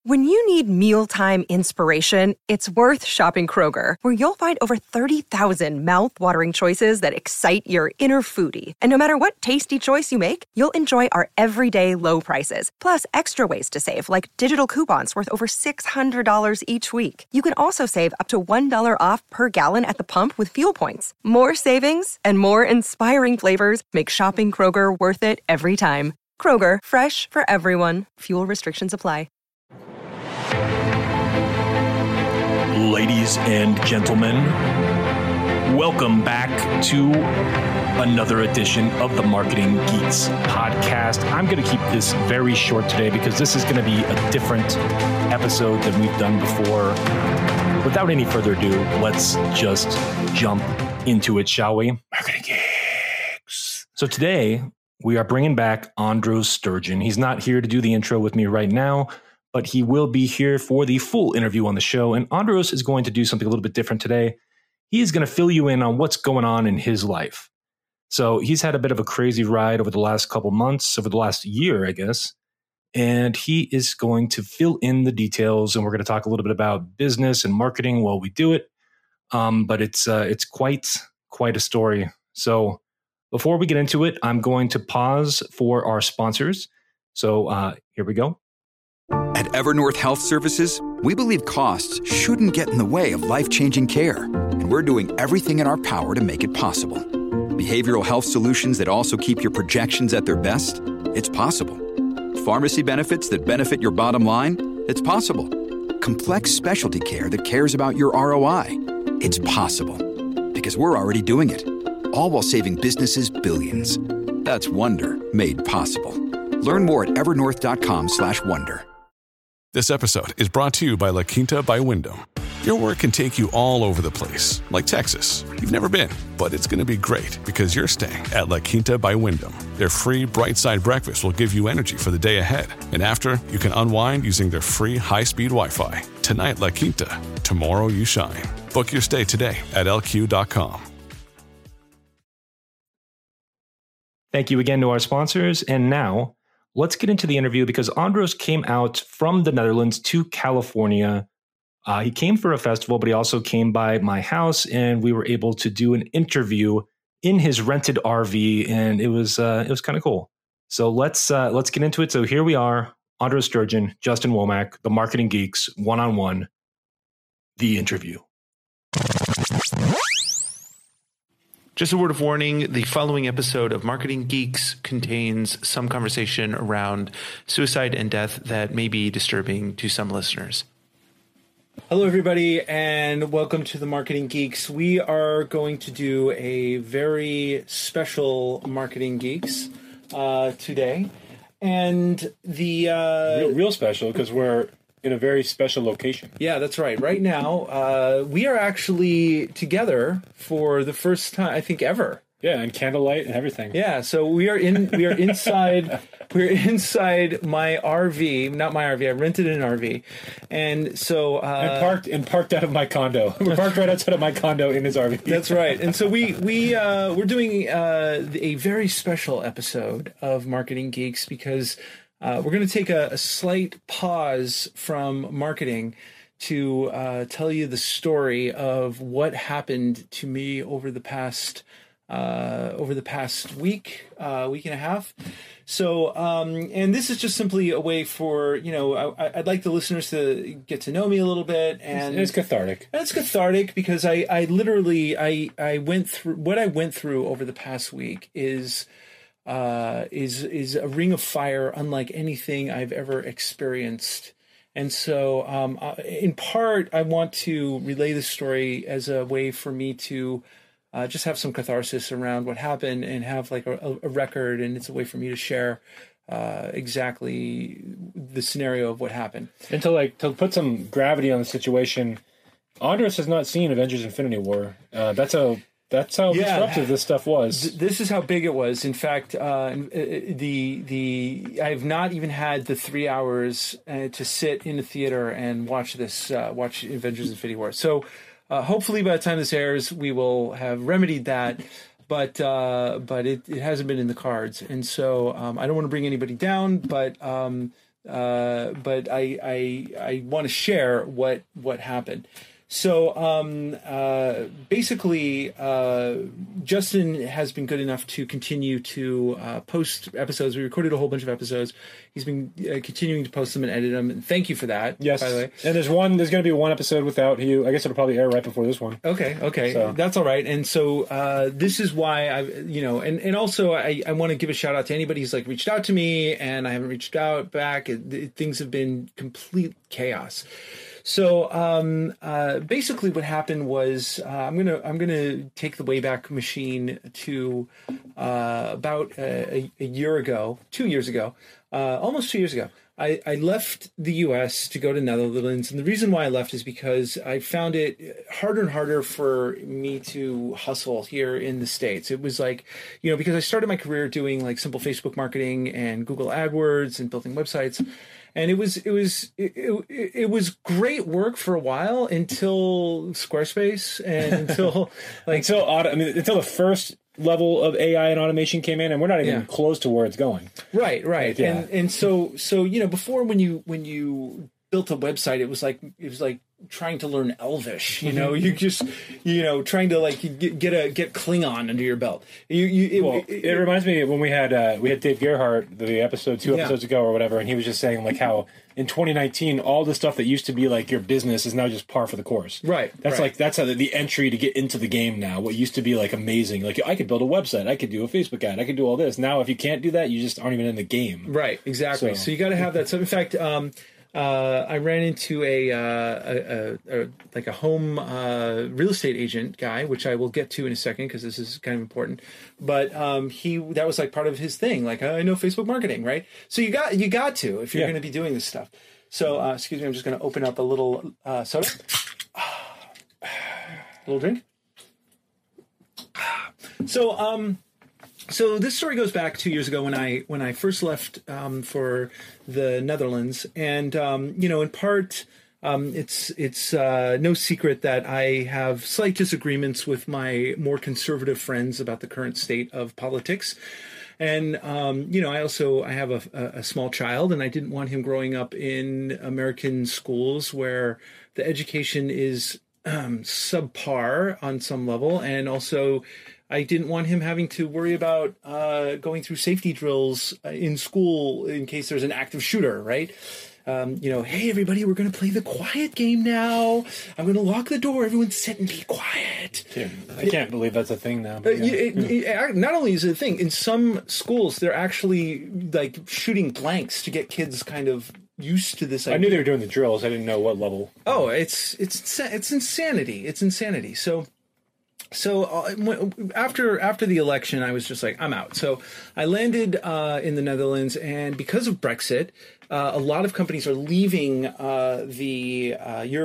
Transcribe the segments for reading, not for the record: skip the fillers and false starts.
When you need mealtime inspiration, it's worth shopping Kroger, where you'll find over 30,000 mouth-watering choices that excite your inner foodie. And no matter what tasty choice you make, you'll enjoy our everyday low prices, plus extra ways to save, like digital coupons worth over $600 each week. You can also save up to $1 off per gallon at the pump with fuel points. More savings and more inspiring flavors make shopping Kroger worth it every time. Kroger, fresh for everyone. Fuel restrictions apply. Ladies and gentlemen, welcome back to another edition of the Marketing Geeks podcast. I'm going to keep this very short today because this is going to be a different episode than we've done before. Without any further ado, let's just jump into it, shall we? Marketing Geeks. So today, we are bringing back Andros Sturgeon. He's not here to do the intro with me right now, but he will be here for the full interview on the show. And Andros is going to do something a little bit different today. He is going to fill you in on what's going on in his life. So he's had a bit of a crazy ride over the last couple months, over the last year, I guess. And he is going to fill in the details. And we're going to talk a little bit about business and marketing while we do it. But it's quite a story. So before we get into it, I'm going to pause for our sponsors. So here we go. At Evernorth Health Services, we believe costs shouldn't get in the way of life-changing care, and we're doing everything in our power to make it possible. Behavioral health solutions that also keep your projections at their best? It's possible. Pharmacy benefits that benefit your bottom line? It's possible. Complex specialty care that cares about your ROI? It's possible. Because we're already doing it. All while saving businesses billions. That's Wonder made possible. Learn more at evernorth.com/wonder. This episode is brought to you by La Quinta by Wyndham. Your work can take you all over the place, like Texas. You've never been, but it's going to be great because you're staying at La Quinta by Wyndham. Their free Bright Side breakfast will give you energy for the day ahead. And after, you can unwind using their free high-speed Wi-Fi. Tonight, La Quinta. Tomorrow, you shine. Book your stay today at lq.com. Thank you again to our sponsors. And now, let's get into the interview because Andros came out from the Netherlands to California. He came for a festival, but he also came by my house, and we were able to do an interview in his rented RV, and it was kind of cool. So let's get into it. So here we are, Andros Sturgeon, Justin Womack, the Marketing Geeks, one-on-one, the interview. Just a word of warning, the following episode of Marketing Geeks contains some conversation around suicide and death that may be disturbing to some listeners. Hello, everybody, and welcome to the Marketing Geeks. We are going to do a very special Marketing Geeks today. And the... real special, because we're in a very special location. Yeah, that's right. Right now, we are actually together for the first time, I think, ever. Yeah, and candlelight and everything. Yeah, so we are inside we're inside my RV, not my RV. I rented an RV, and so and parked out of my condo. We're parked right outside of my condo in his RV. That's right. And so we're doing a very special episode of Marketing Geeks because we're going to take a slight pause from marketing to tell you the story of what happened to me over the past week and a half. So, and this is just simply a way for, I'd like the listeners to get to know me a little bit. And it's cathartic. It's cathartic because I literally went through what I went through over the past week is a ring of fire unlike anything I've ever experienced. And so, in part, I want to relay the story as a way for me to just have some catharsis around what happened and have like a record, and it's a way for me to share exactly the scenario of what happened. And to put some gravity on the situation, Andros has not seen Avengers: Infinity War. That's how disruptive this stuff was. This is how big it was. In fact, I've not even had the 3 hours to sit in the theater and watch Avengers: Infinity War. So. Hopefully, by the time this airs, we will have remedied that, but it hasn't been in the cards, and so I don't want to bring anybody down. But I want to share what happened. So basically, Justin has been good enough to continue to post episodes. We recorded a whole bunch of episodes. He's been continuing to post them and edit them. And thank you for that. Yes. By the way. And there's going to be one episode without you. I guess it'll probably air right before this one. Okay. So. That's all right. And so this is why and also I want to give a shout out to anybody who's like reached out to me and I haven't reached out back. Things have been complete chaos. So basically, what happened was I'm gonna take the Wayback Machine to about a year ago, 2 years ago, almost 2 years ago. I left the U.S. to go to Netherlands, and the reason why I left is because I found it harder and harder for me to hustle here in the States. It was like, because I started my career doing like simple Facebook marketing and Google AdWords and building websites. And it was great work for a while until Squarespace and until until the first level of AI and automation came in, and we're not even close to where it's going. Right. Yeah. And so before when you built a website, it was like trying to learn Elvish. You just trying to like get Klingon under your belt. It reminds me of when we had Dave Gerhardt the episode 2 episodes ago or whatever, and he was just saying like how in 2019 all the stuff that used to be like your business is now just par for the course. Right. That's how the entry to get into the game now. What used to be like amazing, like I could build a website, I could do a Facebook ad, I could do all this. Now if you can't do that, you just aren't even in the game. Right. Exactly. So you got to have that. So in fact. I ran into a home real estate agent guy, which I will get to in a second because this is kind of important. But that was like part of his thing. Like I know Facebook marketing, right? So you got to if you're going to be doing this stuff. So excuse me, I'm just going to open up a little soda, a little drink. So this story goes back 2 years ago when I first left for the Netherlands, and in part it's no secret that I have slight disagreements with my more conservative friends about the current state of politics. And, I have a small child, and I didn't want him growing up in American schools where the education is subpar on some level, and also I didn't want him having to worry about going through safety drills in school in case there's an active shooter, right? Hey, everybody, we're going to play the quiet game now. I'm going to lock the door. Everyone sit and be quiet. I can't believe that's a thing now. Not only is it a thing, in some schools, they're actually like shooting blanks to get kids kind of used to this idea. I knew they were doing the drills. I didn't know what level. Oh, it's insanity. It's insanity. So after the election, I was just like, I'm out. So I landed in the Netherlands, and because of Brexit, a lot of companies are leaving the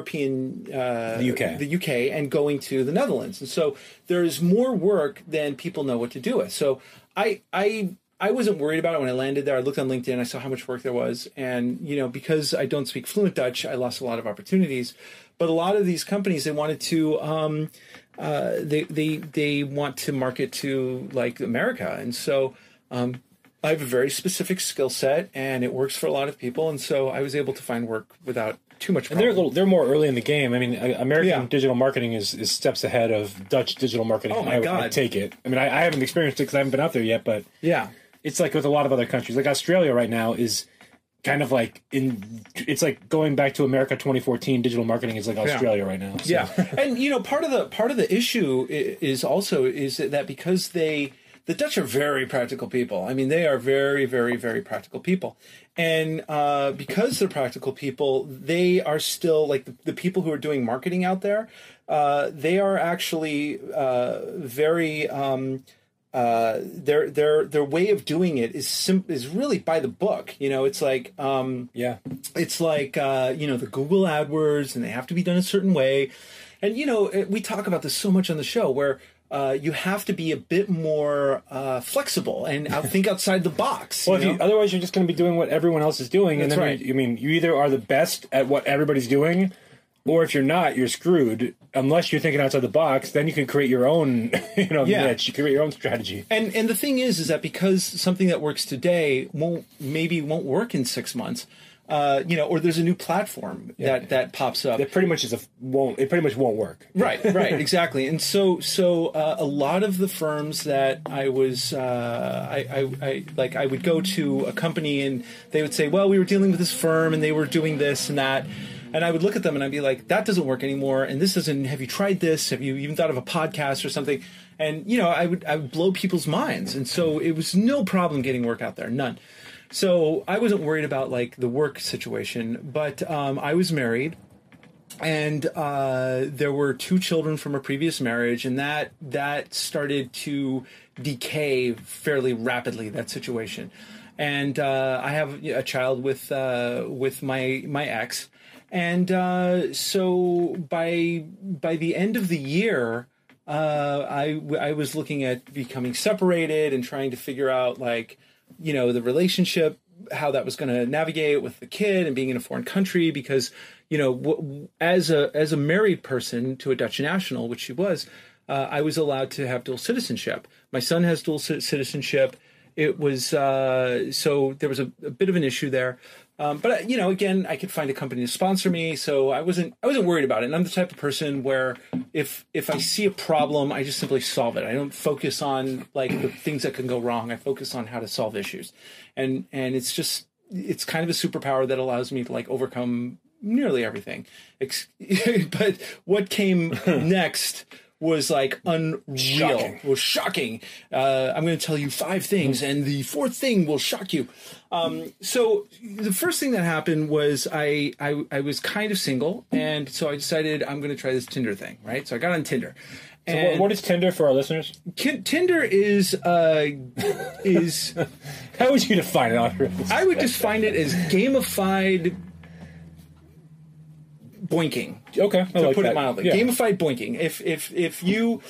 UK, and going to the Netherlands. And so there's more work than people know what to do with. So I wasn't worried about it when I landed there. I looked on LinkedIn, I saw how much work there was, and because I don't speak fluent Dutch, I lost a lot of opportunities. But a lot of these companies, they wanted to. They want to market to like America, and so I have a very specific skill set, and it works for a lot of people, and so I was able to find work without too much problem. And they're more early in the game. I mean, American digital marketing is steps ahead of Dutch digital marketing. Oh my God! I take it. I mean, I haven't experienced it because I haven't been out there yet, but it's like with a lot of other countries. Like Australia right now is kind of like it's like going back to America 2014. Digital marketing is like Australia right now. So. Yeah, and part of the issue is that because the Dutch are very practical people. I mean, they are very, very, very practical people, and because they're practical people, they are still like the people who are doing marketing out there. They are actually very. Their way of doing it is really by the book. It's like it's like the Google AdWords, and they have to be done a certain way. And we talk about this so much on the show where you have to be a bit more flexible and think outside the box. Well, otherwise you're just going to be doing what everyone else is doing. That's and then right. You either are the best at what everybody's doing, or if you're not, you're screwed. Unless you're thinking outside the box, then you can create your own, niche. You create your own strategy. And the thing is that because something that works today won't work in 6 months, or there's a new platform that pops up. It pretty much won't work. Right, exactly. And so a lot of the firms that I was, I would go to a company and they would say, well, we were dealing with this firm and they were doing this and that. And I would look at them and I'd be like, that doesn't work anymore. And this doesn't, have you tried this? Have you even thought of a podcast or something? And, I would blow people's minds. And so it was no problem getting work out there. None. So I wasn't worried about like the work situation, but I was married and there were 2 children from a previous marriage, and that started to decay fairly rapidly, that situation. And I have a child with my ex. And so by the end of the year, I was looking at becoming separated and trying to figure out the relationship, how that was going to navigate with the kid and being in a foreign country, because, as a married person to a Dutch national, which she was, I was allowed to have dual citizenship. My son has dual citizenship. It was, so there was a bit of an issue there. But again, I could find a company to sponsor me, so I wasn't worried about it. And I'm the type of person where if I see a problem, I just simply solve it. I don't focus on the things that can go wrong. I focus on how to solve issues, and it's kind of a superpower that allows me to overcome nearly everything. But what came next was unreal. Shocking. Was shocking. I'm going to tell you 5 things, and the 4th thing will shock you. So the first thing that happened was I was kind of single, and so I decided I'm going to try this Tinder thing, right? So I got on Tinder. So what is Tinder for our listeners? Tinder is how would you define it? I would define it as gamified boinking. Okay, to put it mildly, gamified boinking. If you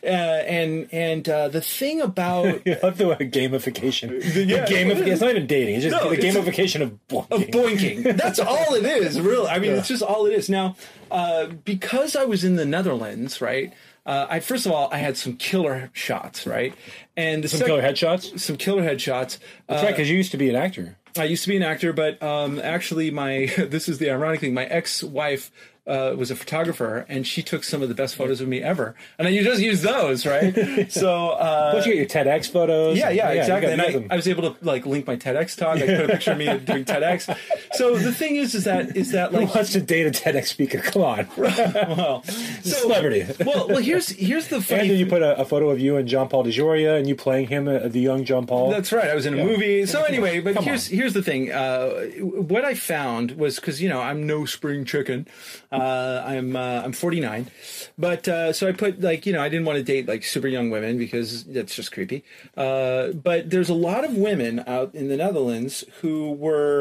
the thing about I love the word gamification. It's not even dating. It's just the gamification of boinking. Of boinking. That's all it is. Really, I mean, it's just all it is. Now, because I was in the Netherlands, right? First of all, I had some killer shots, right? And killer headshots. Some killer headshots. That's right, because you used to be an actor. I used to be an actor, but actually, this is the ironic thing. My ex-wife was a photographer, and she took some of the best photos of me ever. And then you just use those, right? So, don't you get your TEDx photos? Yeah, exactly. And I was able to link my TEDx talk. I put a picture of me doing TEDx. So the thing is that who wants to date a TEDx speaker? Come on. Well, celebrity. Well, here's the funny. And then you put a photo of you and John Paul DeJoria, and you playing him, the young John Paul. That's right. I was in a movie. So anyway, but here's the thing. What I found was, because I'm no spring chicken. I'm 49, but so I put I didn't want to date super young women because that's just creepy. But there's a lot of women out in the Netherlands who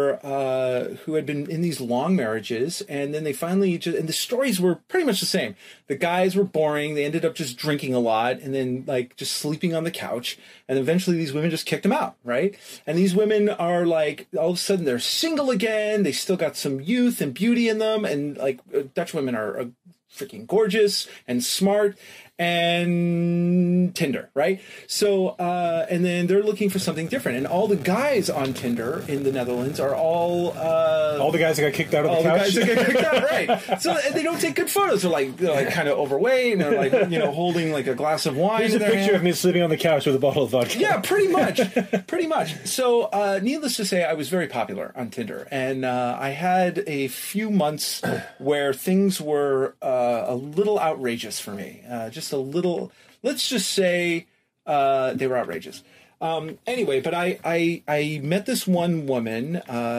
had been in these long marriages, and then they finally and the stories were pretty much the same. The guys were boring. They ended up just drinking a lot and then just sleeping on the couch. And eventually these women just kicked them out, right? And these women are all of a sudden they're single again. They still got some youth and beauty in them. And Dutch women are freaking gorgeous and smart, and Tinder, right? So, and then they're looking for something different. And all the guys on Tinder in the Netherlands are all the guys that got kicked out of the couch. All the guys that got kicked out, right? So and they don't take good photos. They're kind of overweight, and they're holding a glass of wine. Here's a picture of me sleeping on the couch with a bottle of vodka. Yeah, pretty much. So, needless to say, I was very popular on Tinder, and I had a few months where things were a little outrageous for me. Just a little, let's just say they were outrageous. Anyway, but I met this one woman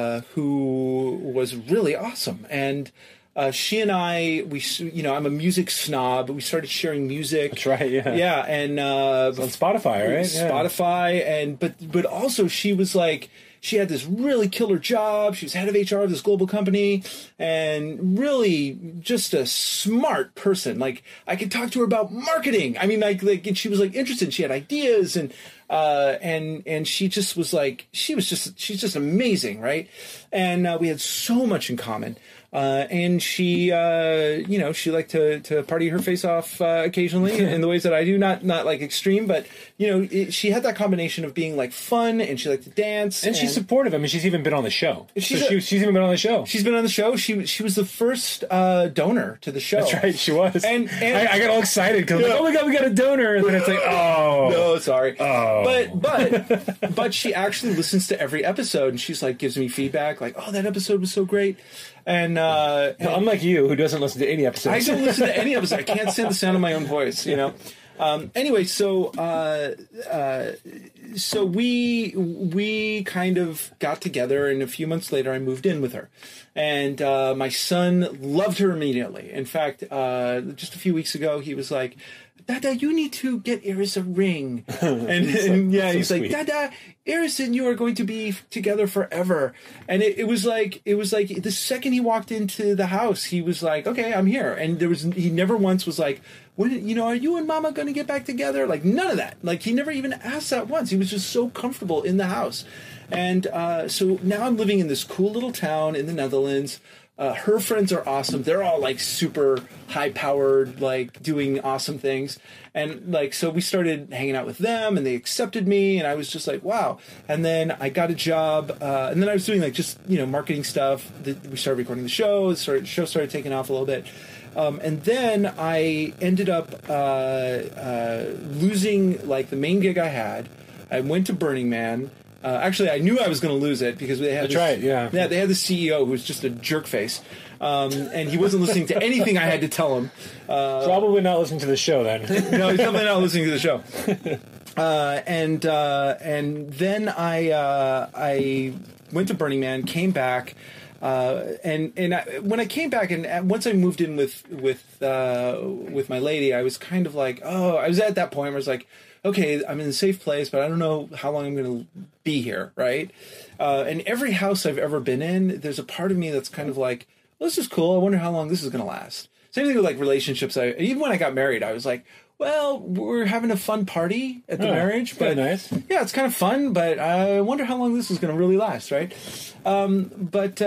who was really awesome, and she and I, I'm a music snob. We started sharing music. That's right. Yeah. Yeah, and it's on Spotify, right? Spotify, and but also she was she had this really killer job. She was head of HR of this global company, and really just a smart person. I could talk to her about marketing. I mean, and she was interested. She had ideas, and And she just was like, she's just amazing, right? And we had so much in common. And she, she liked to party her face off occasionally in the ways that I do, not like extreme, but she had that combination of being like fun, and she liked to dance, and she's supportive. I mean, she's even been on the show. She's even been on the show. She's been on the show. She was the first donor to the show. That's right, she was. And I got all excited because oh my god, we got a donor, and then it's like, oh no, sorry. Oh, but she actually listens to every episode, and she's like gives me feedback, like, oh, that episode was so great. And unlike you, who doesn't listen to any episodes. I don't listen to any episode. I can't stand the sound of my own voice, Anyway, so we kind of got together, and a few months later, I moved in with her, and my son loved her immediately. In fact, just a few weeks ago, he was like, "Dada, you need to get Iris a ring." And he's like, "Dada, Iris and you are going to be together forever." And it was like the second he walked into the house, he was like, "Okay, I'm here." And he never once was like, "When are you and Mama going to get back together?" Like none of that. Like he never even asked that once. He was just so comfortable in the house. And so now I'm living in this cool little town in the Netherlands. Her friends are awesome. They're all like super high powered, like doing awesome things. And like, so we started hanging out with them, and they accepted me, and I was just like, wow. And then I got a job, and then I was doing like just, marketing stuff. We started recording the show. The show started taking off a little bit. And then I ended up losing like the main gig I had. I went to Burning Man. Actually, I knew I was going to lose it because they had Yeah, they had the CEO who was just a jerk face, and he wasn't listening to anything I had to tell him. Probably not listening to the show then. No, he's definitely not listening to the show. And then I went to Burning Man, came back. When I came back, and once I moved in with my lady, I was kind of like, I was at that point where I was like, okay, I'm in a safe place, but I don't know how long I'm going to be here, right? And every house I've ever been in, there's a part of me that's kind of like, well, this is cool. I wonder how long this is going to last. Same thing with like relationships. Even when I got married, I was like, well, we're having a fun party at the marriage, but nice. Yeah, it's kind of fun, but I wonder how long this is going to really last, right? But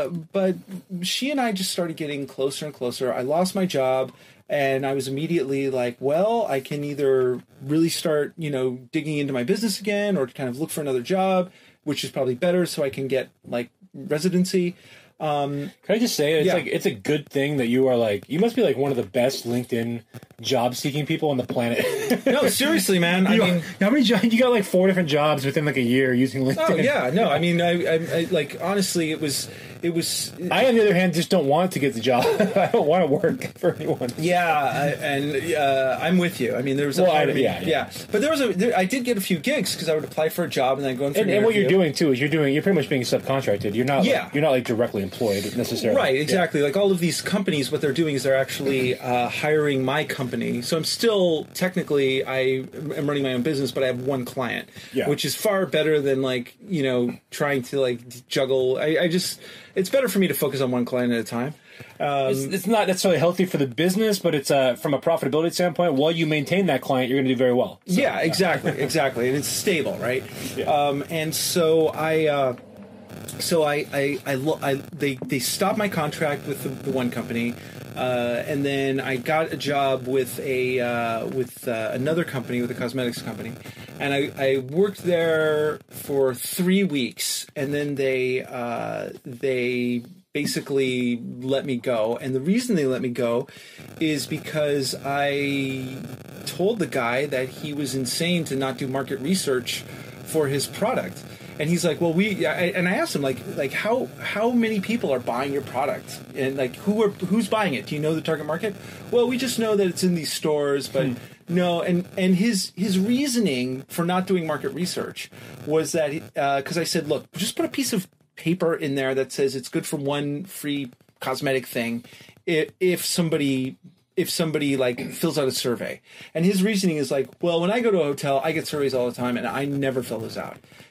she and I just started getting closer and closer. I lost my job, and I was immediately like, well, I can either really start, digging into my business again, or kind of look for another job, which is probably better, so I can get like residency. Can I just say, it's a good thing that you are like, you must be like one of the best LinkedIn job seeking people on the planet. No, seriously, man. I mean, how many jobs? You got like 4 different jobs within like a year using LinkedIn. Oh yeah, no. I mean, I like honestly, it was. I, on the other hand, just don't want to get the job. I don't want to work for anyone. Yeah, I'm with you. I mean, there was but I did get a few gigs because I would apply for a job and then go in for an interview. And what you're doing too is you're pretty much being subcontracted. You're not like directly employed necessarily. Right, exactly. Like all of these companies, what they're doing is they're actually hiring my company. So I'm still technically I am running my own business, but I have one client, which is far better than like trying to like juggle. It's better for me to focus on one client at a time. It's not necessarily healthy for the business, but it's from a profitability standpoint. While you maintain that client, you're going to do very well. So, yeah, exactly, and it's stable, right? Yeah. And so they stopped my contract with the one company, and then I got a job with another company, with a cosmetics company, and I worked there for 3 weeks, and then they basically let me go. And the reason they let me go is because I told the guy that he was insane to not do market research for his product. And he's like, well, and I asked him like how many people are buying your product, and like who's buying it? Do you know the target market? Well, we just know that it's in these stores, but no. And his reasoning for not doing market research was that because I said, look, just put a piece of paper in there that says it's good for one free cosmetic thing if somebody like fills out a survey. And his reasoning is like, well, when I go to a hotel, I get surveys all the time, and I never fill those out.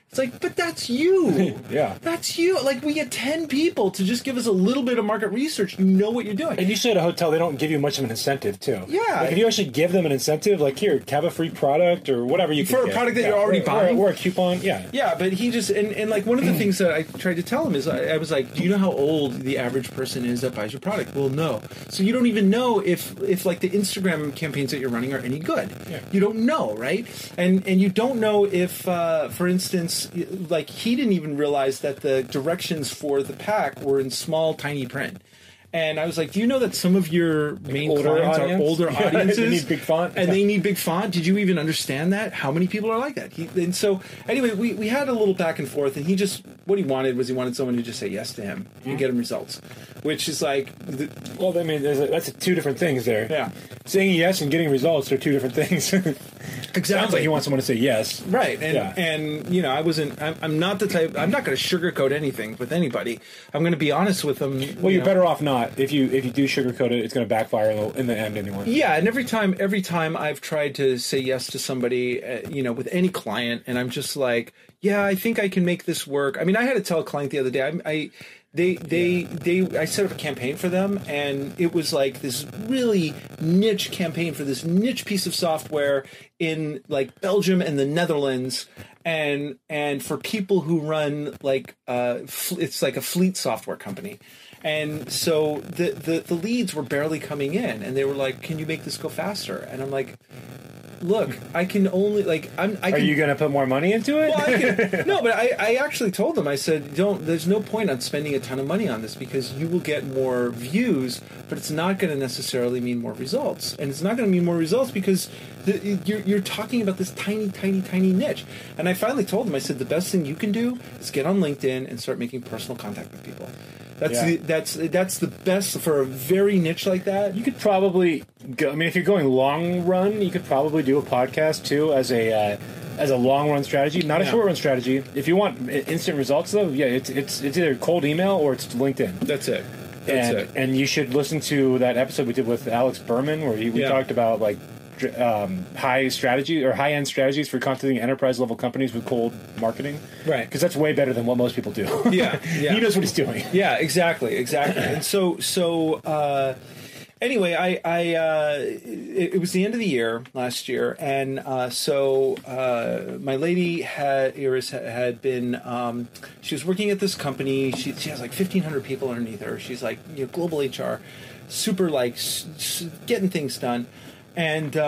It's like, but that's you. Yeah. That's you. Like, we get 10 people to just give us a little bit of market research. You know what you're doing. And usually at a hotel, they don't give you much of an incentive, too. Yeah. Like, if you actually give them an incentive, like, here, have a free product or whatever you can for a get. product that you're already buying. Or a coupon, yeah. Yeah, but he just, and like, one of the things that I tried to tell him is, I was like, do you know how old the average person is that buys your product? Well, no. So you don't even know if like, the Instagram campaigns that you're running are any good. Yeah. You don't know, right? And you don't know if, for instance, like, he didn't even realize that the directions for the pack were in small, tiny print. And I was like, do you know that some of your main clients are older audiences? They need big font. And they need big font? Did you even understand that? How many people are like that? And so, anyway, we had a little back and forth, and what he wanted was he wanted someone to just say yes to him and get him results. Which is like... Well, I mean, that's two different things there. Yeah. Saying yes and getting results are two different things. Exactly. Sounds like you want someone to say yes. Right. And you know, I'm not the type... I'm not going to sugarcoat anything with anybody. I'm going to be honest with them. Well, you're better off not. If you do sugarcoat it, it's going to backfire in the end anyway. Yeah, and every time I've tried to say yes to somebody, with any client, and I'm just like, yeah, I think I can make this work. I mean, I had to tell a client the other day, I set up a campaign for them, and it was like this really niche campaign for this niche piece of software in like Belgium and the Netherlands, and for people who run like it's like a fleet software company. And so the leads were barely coming in, and they were like, "Can you make this go faster?" And I'm like, "Look, I can only like Are you going to put more money into it?" Well, no, but I actually told them. I said, "There's no point on spending a ton of money on this because you will get more views, but it's not going to necessarily mean more results, and it's not going to mean more results because you're talking about this tiny, tiny, tiny niche." And I finally told them. I said, "The best thing you can do is get on LinkedIn and start making personal contact with people." That's the best for a very niche like that. You could probably go, I mean, if you're going long run, you could probably do a podcast too as a long run strategy, not a short run strategy. If you want instant results, though, yeah, it's either cold email or it's LinkedIn. That's it. And you should listen to that episode we did with Alex Berman where we talked about like high strategy or high end strategies for contacting enterprise level companies with cold marketing, right? Because that's way better than what most people do. Yeah. He knows what he's doing. Yeah, exactly. And so anyway, it was the end of the year last year, and so my lady Iris had been she was working at this company. She has like 1,500 people underneath her. She's like global HR, super like getting things done. And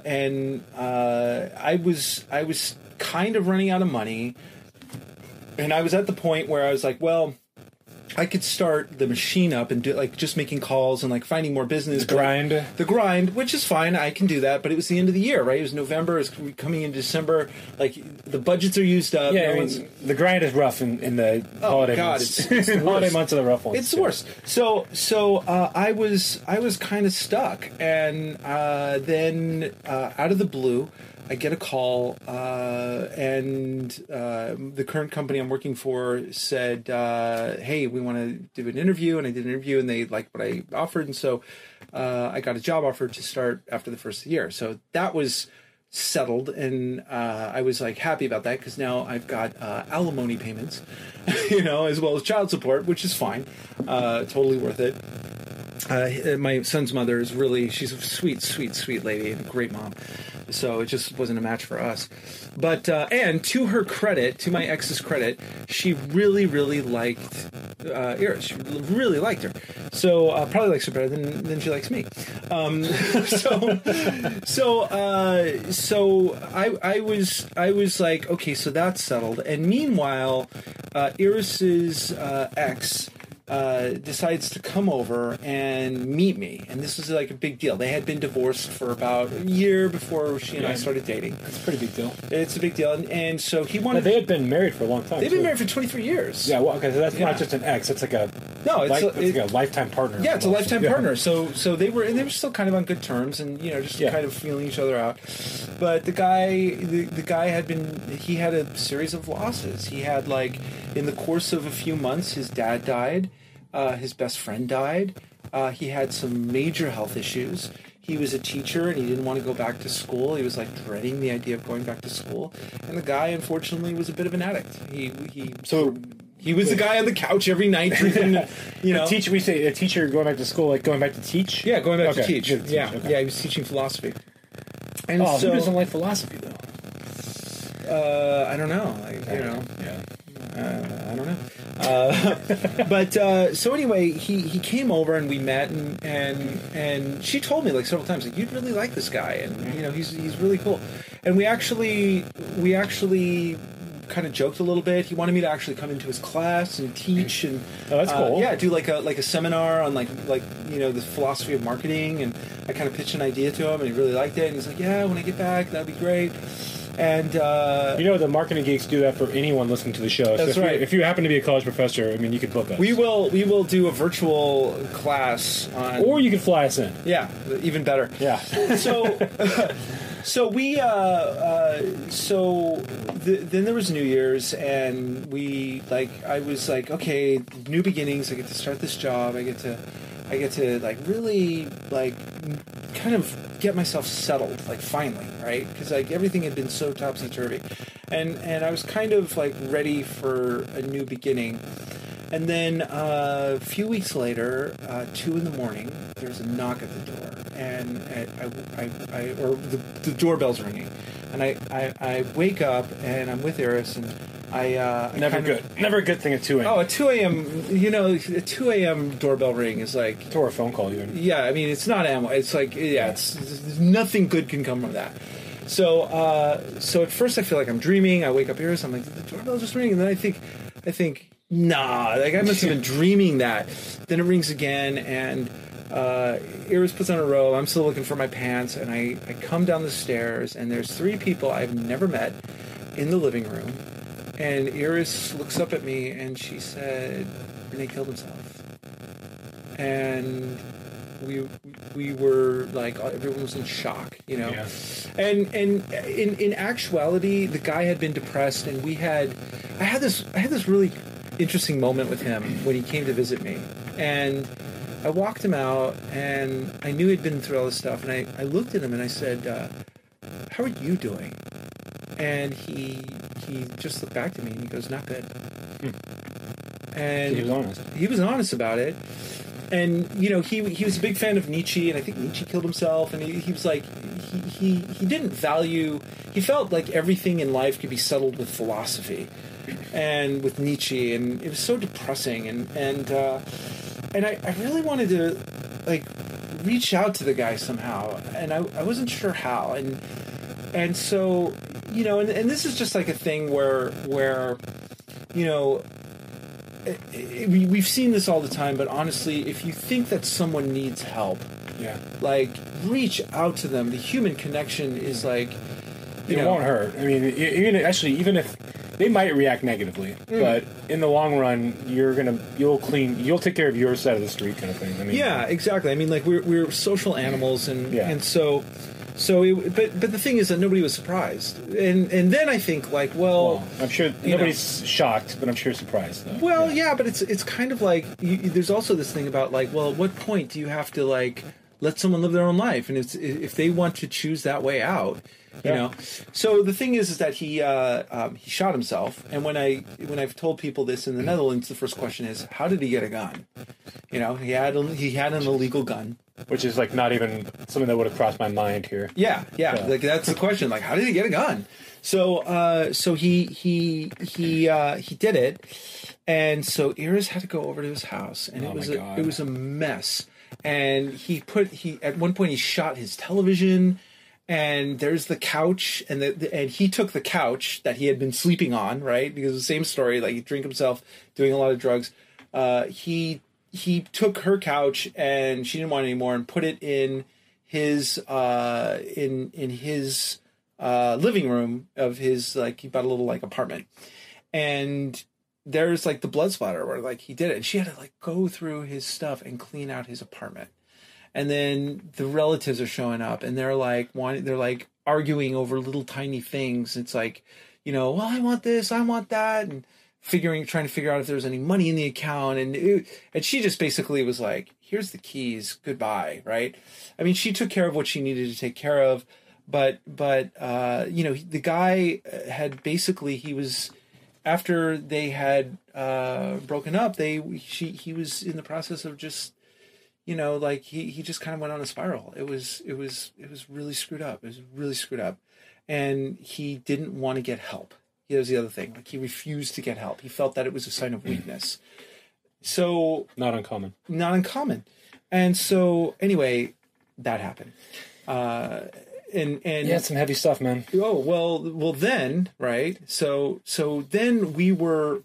I was kind of running out of money, and I was at the point where I was like, well, I could start the machine up and do like just making calls and like finding more business. The grind, which is fine. I can do that. But it was the end of the year, right? It was November. It's coming in December. Like the budgets are used up. Yeah, the grind is rough in the holiday months. It's the holiday months are the rough ones. It's the worst. So I was kind of stuck, and then out of the blue, I get a call, and the current company I'm working for said, hey, we want to do an interview. And I did an interview, and they liked what I offered. And so I got a job offer to start after the first of the year. So that was settled, and I was like happy about that because now I've got alimony payments, as well as child support, which is fine. Totally worth it. My son's mother is she's a sweet, sweet, sweet lady and a great mom. So it just wasn't a match for us. But, and to her credit, to my ex's credit, she really, really liked Iris. She really liked her. So probably likes her better than she likes me. So I was like, okay, so that's settled. And meanwhile, Iris's ex decides to come over and meet me, and this is like a big deal. They had been divorced for about a year before she and I started dating. It's a pretty big deal. It's a big deal, and so he wanted. They had been married for a long time. They've been married for 23 years. Yeah, well, okay, so that's not just an ex; it's like a like a lifetime partner. Yeah, it's a lifetime partner. So they were still kind of on good terms, and kind of feeling each other out. But the guy had a series of losses. He had like in the course of a few months, his dad died. His best friend died. He had some major health issues. he was a teacher and he didn't want to go back to school. He was like dreading the idea of going back to school. And the guy, unfortunately, was a bit of an addict. He was the guy on the couch every night drinking, you know. We say a teacher going back to school, like going back to teach? Yeah, going back to teach. Yeah, he was teaching philosophy. And who doesn't like philosophy, though? I don't know. I don't know. But so anyway, he came over and we met, and she told me like several times, like, you'd really like this guy, and you know he's really cool. And we actually kind of joked a little bit. He wanted me to actually come into his class and teach, and that's cool. Do like a seminar on like you know the philosophy of marketing. And I kind of pitched an idea to him, and he really liked it. And he's like, yeah, when I get back, that'd be great. And you know, the Marketing Geeks do that for anyone listening to the show. That's so right. If you happen to be a college professor, I mean, you could book us. We will do a virtual class on, or you could fly us in. Yeah, even better. Yeah. Then there was New Year's, and I was like, okay, new beginnings. I get to start this job. I get to like really like kind of get myself settled, like finally, right? Because like everything had been so topsy-turvy, and I was kind of like ready for a new beginning. And then a few weeks later, 2 a.m, there's a knock at the door, and the doorbell's ringing, and I wake up and I'm with Eris, and never a good thing at 2 a.m. Oh, at 2 a.m., you know, a 2 a.m. doorbell ring is like... Or a phone call, even. Yeah, I mean, it's not ammo. It's like, it's nothing good can come from that. So at first I feel like I'm dreaming. I wake up Eris, I'm like, did the doorbell just ring? And then I think, nah, like I must have been dreaming that. Then it rings again, and Iris puts on a robe. I'm still looking for my pants, and I come down the stairs, and there's 3 people I've never met in the living room. And Iris looks up at me, and she said, Rene killed himself. And we were like, everyone was in shock, you know. Yeah. And in actuality, the guy had been depressed, and I had this really interesting moment with him when he came to visit me, and I walked him out, and I knew he'd been through all this stuff, and I looked at him and I said, how are you doing? And he just looked back to me and he goes, not good. And he was honest. He was honest about it. And you know, he was a big fan of Nietzsche, and I think Nietzsche killed himself, and he was like, he didn't value, he felt like everything in life could be settled with philosophy and with Nietzsche, and it was so depressing, and I really wanted to like reach out to the guy somehow, and I wasn't sure how, and so, you know, and this is just like a thing where you know, we've seen this all the time, but honestly, if you think that someone needs help, like, reach out to them. The human connection is like, it won't hurt. I mean, even if they might react negatively, but in the long run, you'll take care of your side of the street, kind of thing. I mean, yeah, exactly. I mean, like, we're social animals, and so. But the thing is that nobody was surprised, and then I think like, well I'm sure nobody's shocked, but I'm sure surprised though. Well, yeah, but it's kind of like there's also this thing about like, well, at what point do you have to like let someone live their own life, and if they want to choose that way out, you know. So the thing is that he shot himself, and when I've told people this in the Netherlands, the first question is, how did he get a gun? You know, he had an illegal gun. Which is like not even something that would have crossed my mind here. Yeah. Like that's the question. Like, how did he get a gun? So he did it, and so Iris had to go over to his house, and it was a mess. And he at one point he shot his television, and there's the couch, and he took the couch that he had been sleeping on, right? Because the same story, like he drank himself, doing a lot of drugs. He took her couch, and she didn't want it anymore, and put it in his in his living room of his, like, he bought a little like apartment, and there's like the blood splatter where like he did it, and she had to like go through his stuff and clean out his apartment, and then the relatives are showing up, and they're like arguing over little tiny things. It's like, you know, well, I want this, I want that, and trying to figure out if there was any money in the account. And she just basically was like, here's the keys, goodbye, right? I mean, she took care of what she needed to take care of, but the guy had basically, he was, after they had broken up, he was in the process of just, he just kind of went on a spiral. It was really screwed up. It was really screwed up. And he didn't want to get help. That was the other thing. Like, he refused to get help. He felt that it was a sign of weakness. So not uncommon. And so anyway, that happened. And yeah, some heavy stuff, man. Oh, well then, right? So then we were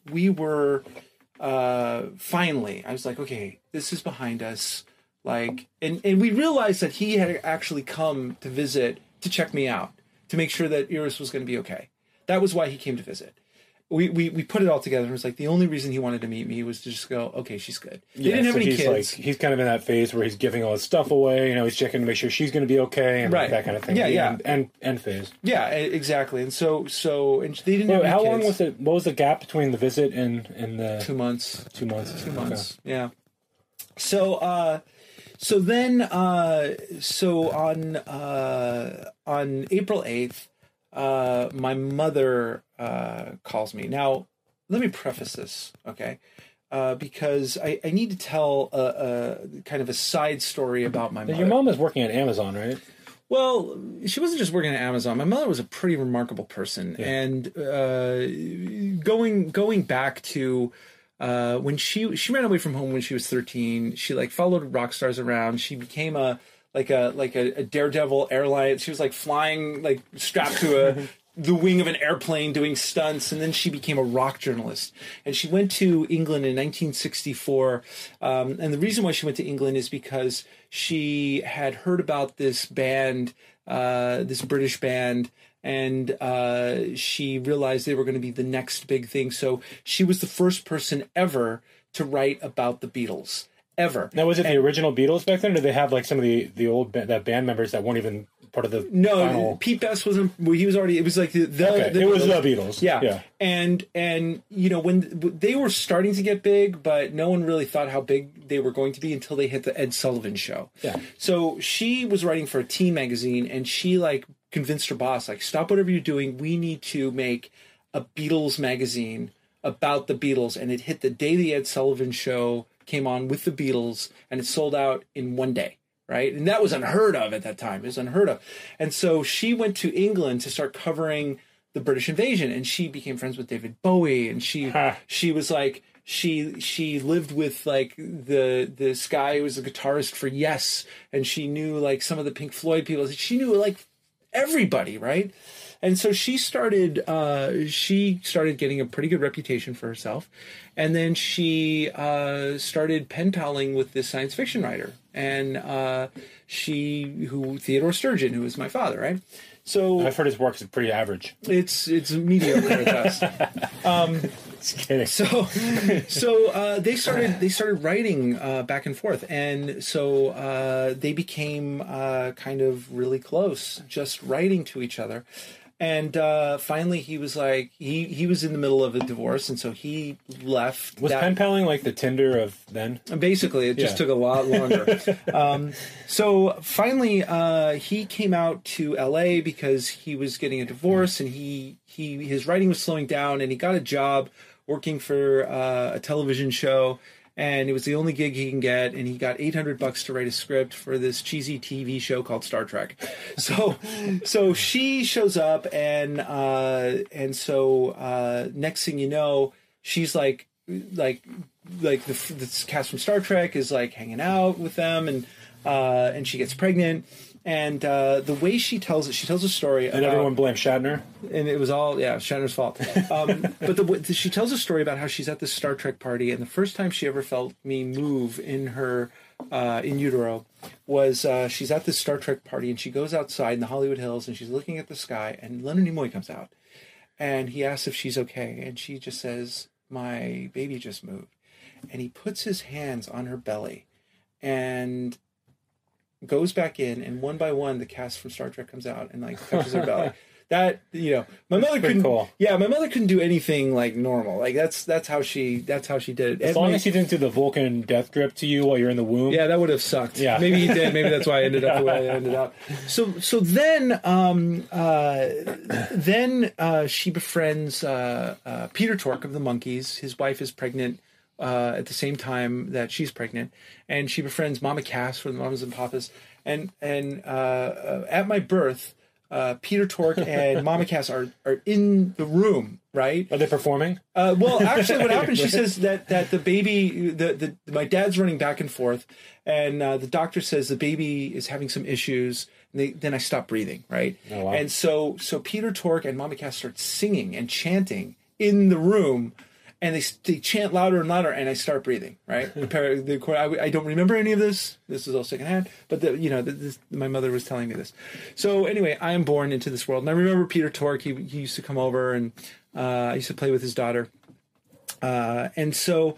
finally, I was like, okay, this is behind us. Like, and we realized that he had actually come to visit to check me out, to make sure that Iris was going to be okay. That was why he came to visit. We put it all together, and it was like the only reason he wanted to meet me was to just go, okay, she's good. They didn't have any kids. He's kind of in that phase where he's giving all his stuff away. He's checking to make sure she's going to be okay, and right. That kind of thing. Yeah. And phase. Yeah, exactly. And so and they didn't. Have any how kids. long was it? What was the gap between the visit and the 2 months? 2 months. 2 months. Okay. Yeah. So then on April 8th. My mother calls me. Now, let me preface this, okay? Because I need to tell a kind of a side story about my mother. Your mom is working at Amazon, right? Well, she wasn't just working at Amazon. My mother was a pretty remarkable person, and going back to when she ran away from home when she was 13. She followed rock stars around. She became a daredevil airline. She was flying strapped to the wing of an airplane doing stunts, and then she became a rock journalist. And she went to England in 1964. And the reason why she went to England is because she had heard about this band, this British band, and she realized they were going to be the next big thing. So she was the first person ever to write about the Beatles. Ever. Now, was it the original Beatles back then, or did they have some of the old that band members that weren't even part of the final... Pete Best wasn't. Well, he was already. It was like it was the Beatles. Yeah. And when they were starting to get big, but no one really thought how big they were going to be until they hit the Ed Sullivan Show. Yeah. So she was writing for a teen magazine, and she convinced her boss, stop whatever you're doing. We need to make a Beatles magazine about the Beatles, and it hit the day the Ed Sullivan Show came on with the Beatles, and it sold out in one day, right? And that was unheard of at that time. It was unheard of. And so she went to England to start covering the British invasion, and she became friends with David Bowie, and she was she lived with this guy who was a guitarist for Yes, and she knew some of the Pink Floyd people. She knew everybody, right? And so she started getting a pretty good reputation for herself. And then she started pen paling with this science fiction writer. And Theodore Sturgeon, who was my father, right? So I've heard his work is pretty average. It's mediocre at best. Just kidding. So they started writing back and forth, and so they became kind of really close, just writing to each other. And finally, he was he was in the middle of a divorce, and so he left. Was pen paling the Tinder of then? Basically, it just took a lot longer. So finally, he came out to L.A. because he was getting a divorce, and his writing was slowing down, and he got a job working for a television show. And it was the only gig he can get, and he got $800 to write a script for this cheesy TV show called Star Trek. So she shows up, and so next thing you know, she's this cast from Star Trek is hanging out with them, and she gets pregnant. And the way she tells a story about... And everyone blames Shatner? And it was all, Shatner's fault. But she tells a story about how she's at this Star Trek party, and the first time she ever felt me move in her, in utero, was she's at this Star Trek party, and she goes outside in the Hollywood Hills, and she's looking at the sky, and Leonard Nimoy comes out. And he asks if she's okay, and she just says, "My baby just moved." And he puts his hands on her belly, and... goes back in, and one by one the cast from Star Trek comes out and touches her belly. That, my mother couldn't. Cool. Yeah, my mother couldn't do anything like normal. Like that's how she did it. As long as she didn't do the Vulcan death grip to you while you're in the womb. Yeah, that would have sucked. Yeah, maybe he did. Maybe that's why I ended up the way I ended up. So then she befriends Peter Tork of the Monkees. His wife is pregnant at the same time that she's pregnant, and she befriends Mama Cass from the Mamas and Papas. And at my birth, Peter Tork and Mama Cass are in the room, right? Are they performing? Well, actually, what happened? She says that the baby, my dad's running back and forth, and the doctor says the baby is having some issues. And then I stop breathing, right? Oh, wow. And so Peter Tork and Mama Cass start singing and chanting in the room. And they chant louder and louder, and I start breathing. Right? I don't remember any of this. This is all secondhand. But my mother was telling me this. So anyway, I am born into this world, and I remember Peter Tork. He used to come over, and I used to play with his daughter. And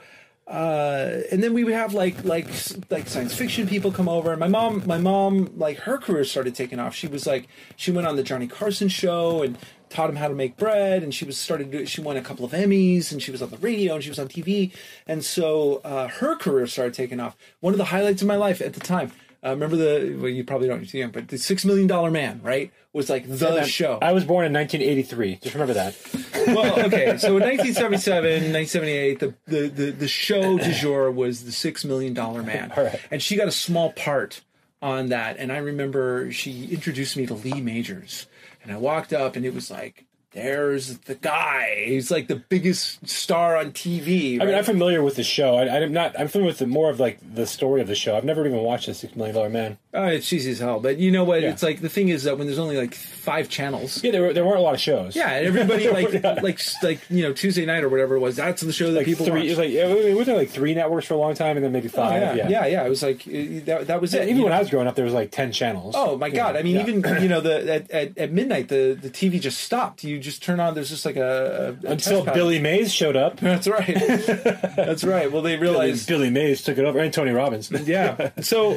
then we would have like science fiction people come over. And my mom, like her career started taking off. She went on the Johnny Carson show and taught him how to make bread, and she won a couple of Emmys, and she was on the radio, and she was on TV, and so her career started taking off. One of the highlights of my life at the time, remember you probably don't, you're young, but the $6 Million Man, right, was like the show. I was born in 1983. Just remember that. Well, okay, so in 1977, 1978, the show du jour was the $6 Million Man, All right. And she got a small part on that, and I remember she introduced me to Lee Majors. And I walked up, and it was like, there's the guy. He's like the biggest star on TV. Right? I mean, I'm familiar with the show. I'm familiar with more of like the story of the show. I've never even watched the $6 Million Man. It's cheesy as hell. But you know what? Yeah. It's like the thing is that when there's only like 5 channels. Yeah, there weren't a lot of shows. Yeah, and everybody like Tuesday night or whatever it was. That's the show that people watch. It was like 3 networks for a long time, and then maybe 5. Yeah. It was like that was it. Even when I was growing up, there was like 10 channels. Oh my God! I mean, even at midnight, the TV just stopped. You just turn on. There's just like until Billy Mays showed up. That's right. That's right. Well, they realized Billy Mays took it over, and Tony Robbins. Yeah.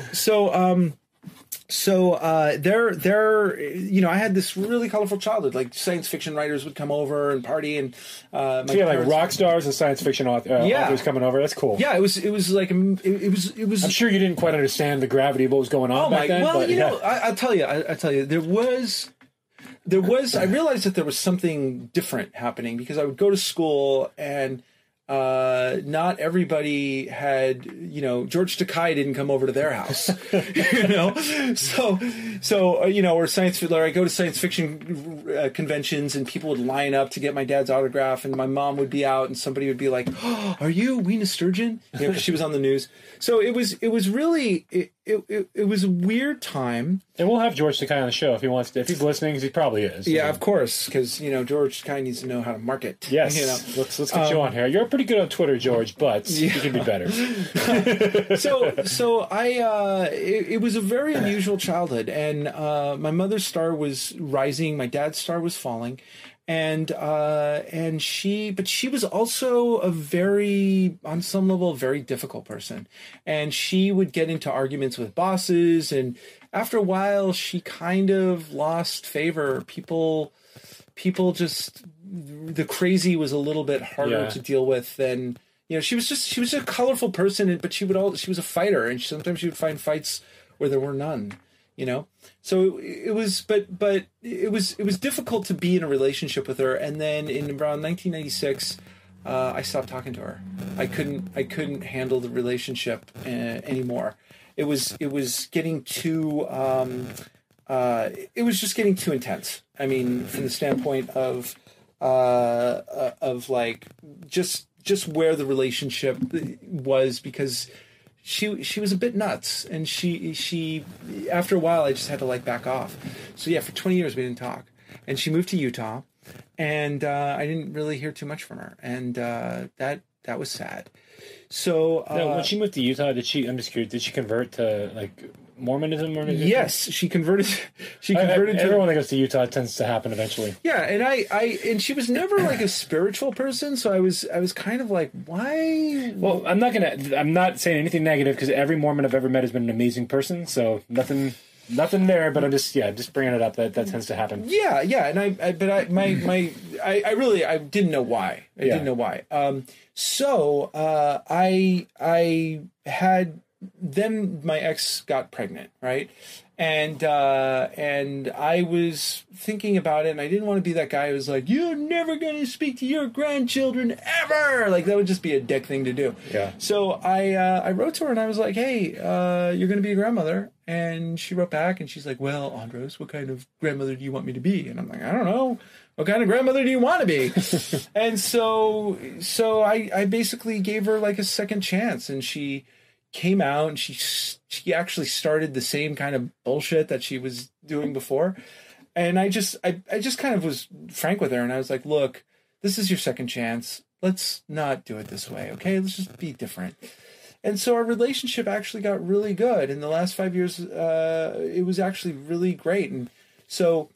So I had this really colorful childhood. Like science fiction writers would come over and party, and like rock stars and science fiction authors coming over. That's cool. Yeah, it was like it was. I'm sure you didn't quite understand the gravity of what was going on back then. Well, I'll tell you, there was. I realized that there was something different happening because I would go to school and not everybody had, George Takei didn't come over to their house, or science fiction. I go to science fiction conventions and people would line up to get my dad's autograph, and my mom would be out and somebody would be like, "Oh, are you Weena Sturgeon?" Because she was on the news. So it was really it was a weird time. And we'll have George Takei on the show if he wants to. If he's listening, because he probably is. Yeah, of course, because George Takei needs to know how to market. Yes, let's get you on here. You're pretty good on Twitter, George, but you can be better. So it was a very unusual childhood, and my mother's star was rising, my dad's star was falling, and she was also on some level, a very difficult person, and she would get into arguments with bosses, and after a while, she kind of lost favor. People just, the crazy was a little bit harder to deal with than, she was a colorful person, but she was a fighter, and sometimes she would find fights where there were none, So it was, but it was difficult to be in a relationship with her. And then in around 1996, I stopped talking to her. I couldn't handle the relationship anymore. It was getting too. It was just getting too intense. I mean, from the standpoint of like just where the relationship was, because she was a bit nuts, and she after a while I just had to back off. So for 20 years we didn't talk, and she moved to Utah, and I didn't really hear too much from her, and that was sad. So when she moved to Utah, I'm just curious, did she convert to Mormonism? Yes, she converted. Everyone that goes to Utah tends to happen eventually. Yeah, and she was never a spiritual person, so I was kind of like, why? Well, I'm not saying anything negative, because every Mormon I've ever met has been an amazing person. So nothing. nothing there, but I'm just bringing it up. That tends to happen. Yeah, and I really didn't know why. I didn't know why. So I had. Then my ex got pregnant, right? And I was thinking about it, and I didn't want to be that guy who was like, "You're never going to speak to your grandchildren ever." Like that would just be a dick thing to do. Yeah. So I wrote to her, and I was like, "Hey, you're going to be a grandmother." And she wrote back, and she's like, "Well, Andros, what kind of grandmother do you want me to be?" And I'm like, "I don't know. What kind of grandmother do you want to be?" And so I basically gave her like a second chance, and she came out and she actually started the same kind of bullshit that she was doing before. And I just kind of was frank with her, and I was like, "Look, this is your second chance. Let's not do it this way. Okay, let's just be different." And so our relationship actually got really good. In the last 5 years, it was actually really great. And so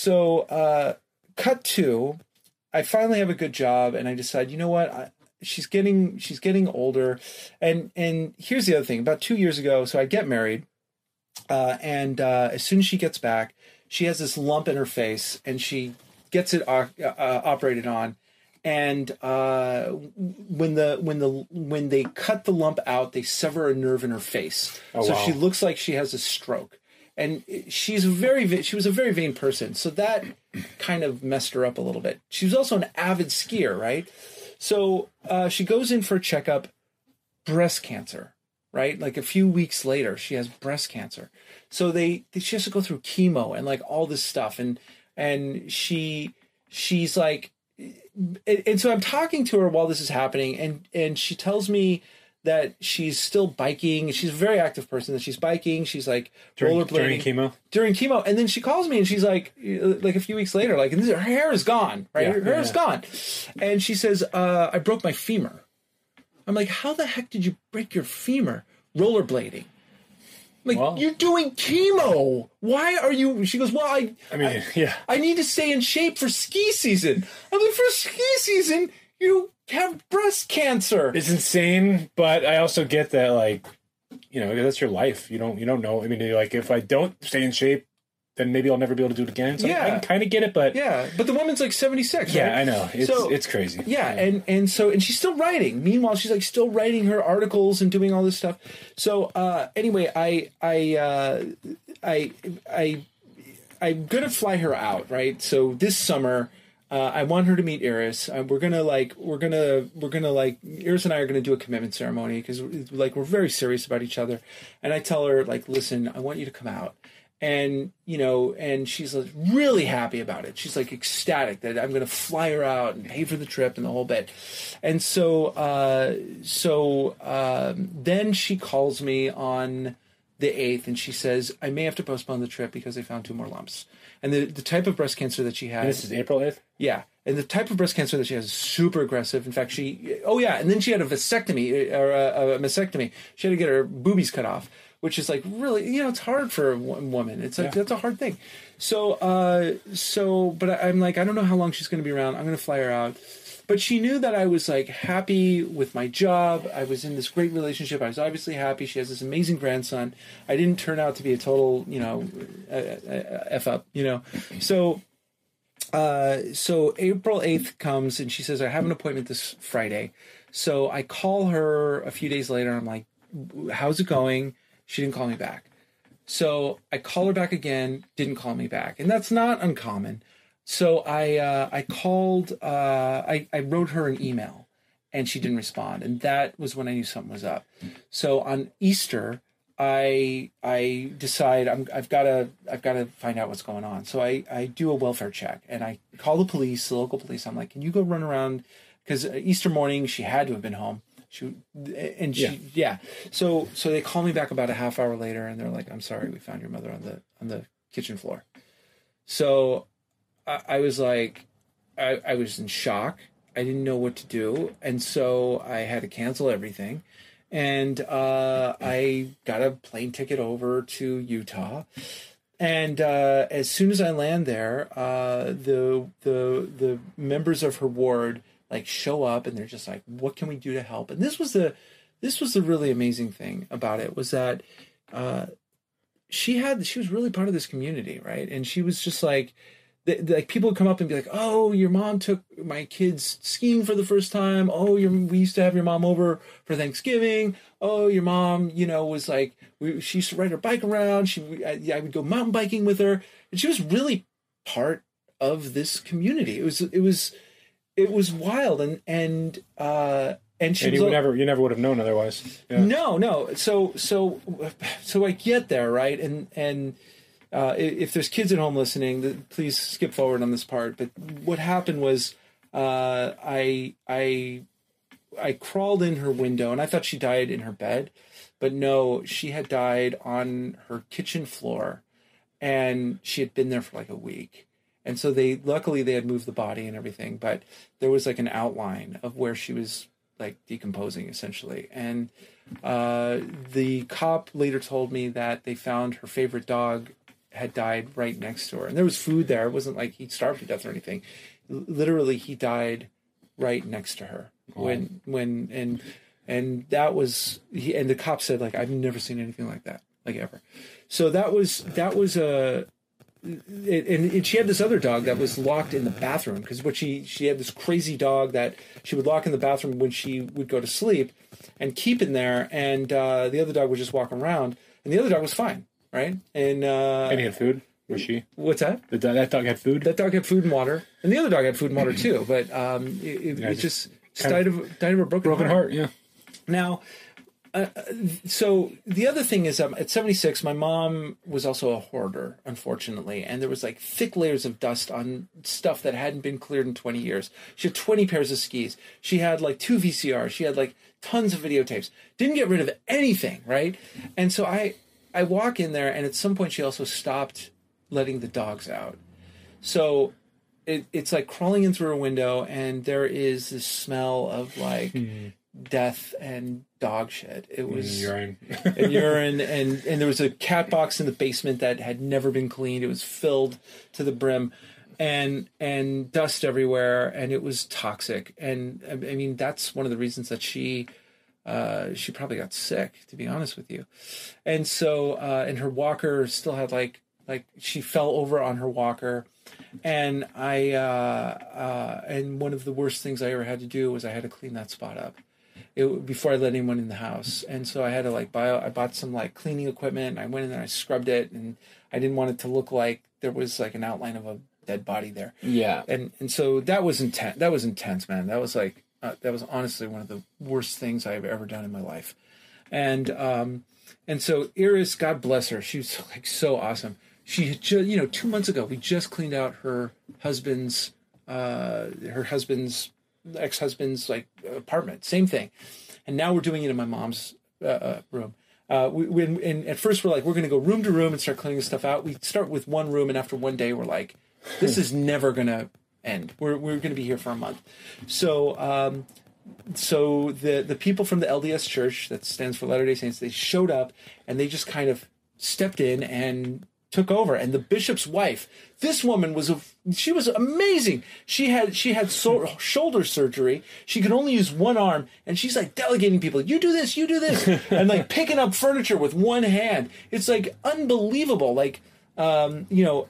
cut to, I finally have a good job, and I decide, you know what, she's getting older, and here's the other thing. About 2 years ago, so I get married, and as soon as she gets back, she has this lump in her face, and she gets it operated on, and when they cut the lump out, they sever a nerve in her face, so she looks like she has a stroke. And she was a very vain person, so that kind of messed her up a little bit. She was also an avid skier, right? So she goes in for a checkup, breast cancer, right? Like a few weeks later, she has breast cancer. So she has to go through chemo and like all this stuff. And she's like, and so I'm talking to her while this is happening, and she tells me that she's still biking. She's a very active person, that she's biking. She's like rollerblading during chemo. And then she calls me and she's like a few weeks later, like, and her hair is gone, right? Her hair is gone. And she says, I broke my femur. I'm like, how the heck did you break your femur? Rollerblading. Like, you're doing chemo. Why are you? She goes, well, I need to stay in shape for ski season. I'm like, for ski season, you have breast cancer. It's insane, but I also get that, like, you know, that's your life. You don't know. I mean, you're like, if I don't stay in shape, then maybe I'll never be able to do it again. So I can kind of get it, but but the woman's like 76. Yeah, right? I know. It's crazy. Yeah, and she's still writing. Meanwhile, she's like still writing her articles and doing all this stuff. So anyway, I'm gonna fly her out, right? So this summer. I want her to meet Iris. Iris and I are gonna do a commitment ceremony because like we're very serious about each other. And I tell her, like, listen, I want you to come out, and and she's like really happy about it. She's like ecstatic that I'm gonna fly her out and pay for the trip and the whole bit. And so then she calls me on the 8th and she says, I may have to postpone the trip because they found 2 more lumps. And the type of breast cancer that she has... And this is April 8th? Yeah. And the type of breast cancer that she has is super aggressive. In fact, and then she had a vasectomy, or a mastectomy. She had to get her boobies cut off, which is like really, it's hard for a woman. It's like, that's a hard thing. So, but I'm like, I don't know how long she's going to be around. I'm going to fly her out. But she knew that I was like happy with my job. I was in this great relationship. I was obviously happy. She has this amazing grandson. I didn't turn out to be a total, F up, So April 8th comes and she says, I have an appointment this Friday. So I call her a few days later. I'm like, how's it going? She didn't call me back. So I call her back again, didn't call me back. And that's not uncommon. So I called, I wrote her an email and she didn't respond. And that was when I knew something was up. So on Easter, I decide I've got to find out what's going on. So I do a welfare check and I call the local police. I'm like, can you go run around? Because Easter morning, she had to have been home. So they call me back about a half hour later and they're like, I'm sorry, we found your mother on the kitchen floor. So I was like, I was in shock. I didn't know what to do. And so I had to cancel everything. And I got a plane ticket over to Utah. And as soon as I land there, the members of her ward like show up and they're just like, what can we do to help? And this was the really amazing thing about it was that she was really part of this community, right? And she was just like people would come up and be like, "Oh, your mom took my kids skiing for the first time. Oh, we used to have your mom over for Thanksgiving. Oh, your mom, was like, she used to ride her bike around. I would go mountain biking with her, and she was really part of this community. It was wild, and she you never would have known otherwise. Yeah. No. So I get there, right, and. If there's kids at home listening, please skip forward on this part. But what happened was, I crawled in her window, and I thought she died in her bed, but no, she had died on her kitchen floor, and she had been there for like a week. And so luckily they had moved the body and everything, but there was like an outline of where she was like decomposing essentially. And the cop later told me that they found her favorite dog had died right next to her, and there was food there. It wasn't like he starved to death or anything. Literally, he died right next to her. Oh. And that was and the cop said, like, I've never seen anything like that, like, ever. So that was and she had this other dog that was locked in the bathroom, because she had this crazy dog that she would lock in the bathroom when she would go to sleep and keep in there, and the other dog would just walk around, and the other dog was fine. Right? And he had food? Was she? What's that? That dog had food? That dog had food and water. And the other dog had food and water too. But it just died of a broken heart. Yeah. Now, so the other thing is, at 76, my mom was also a hoarder, unfortunately. And there was like thick layers of dust on stuff that hadn't been cleared in 20 years. She had 20 pairs of skis. She had like 2 VCRs. She had like tons of videotapes. Didn't get rid of anything, right? And so I walk in there, and at some point she also stopped letting the dogs out. So it's like crawling in through a window, and there is this smell of like death and dog shit. It was urine, and there was a cat box in the basement that had never been cleaned. It was filled to the brim, and dust everywhere, and it was toxic. And I mean, that's one of the reasons that she probably got sick, to be honest with you. And so, and her walker still had like she fell over on her walker. And and one of the worst things I ever had to do was I had to clean that spot up before I let anyone in the house. And so I had to I bought some like cleaning equipment, and I went in there, I scrubbed it, and I didn't want it to look like there was like an outline of a dead body there. Yeah. And so that was intense. That was intense, man. That was like, that was honestly one of the worst things I've ever done in my life. And so Iris, God bless her, she was like so awesome. She had just, 2 months ago, we just cleaned out her husband's ex-husband's like apartment, same thing. And now we're doing it in my mom's room. And at first we're like, we're going to go room to room and start cleaning stuff out. We start with one room, and after one day, we're like, this is never going to end. We're going to be here for a month. So the people from the LDS Church, that stands for Latter-day Saints, they showed up, and they just kind of stepped in and took over. And the bishop's wife, this woman she was amazing. She had shoulder surgery. She could only use one arm, and she's like delegating people. You do this, and like picking up furniture with one hand. It's like unbelievable. Like, and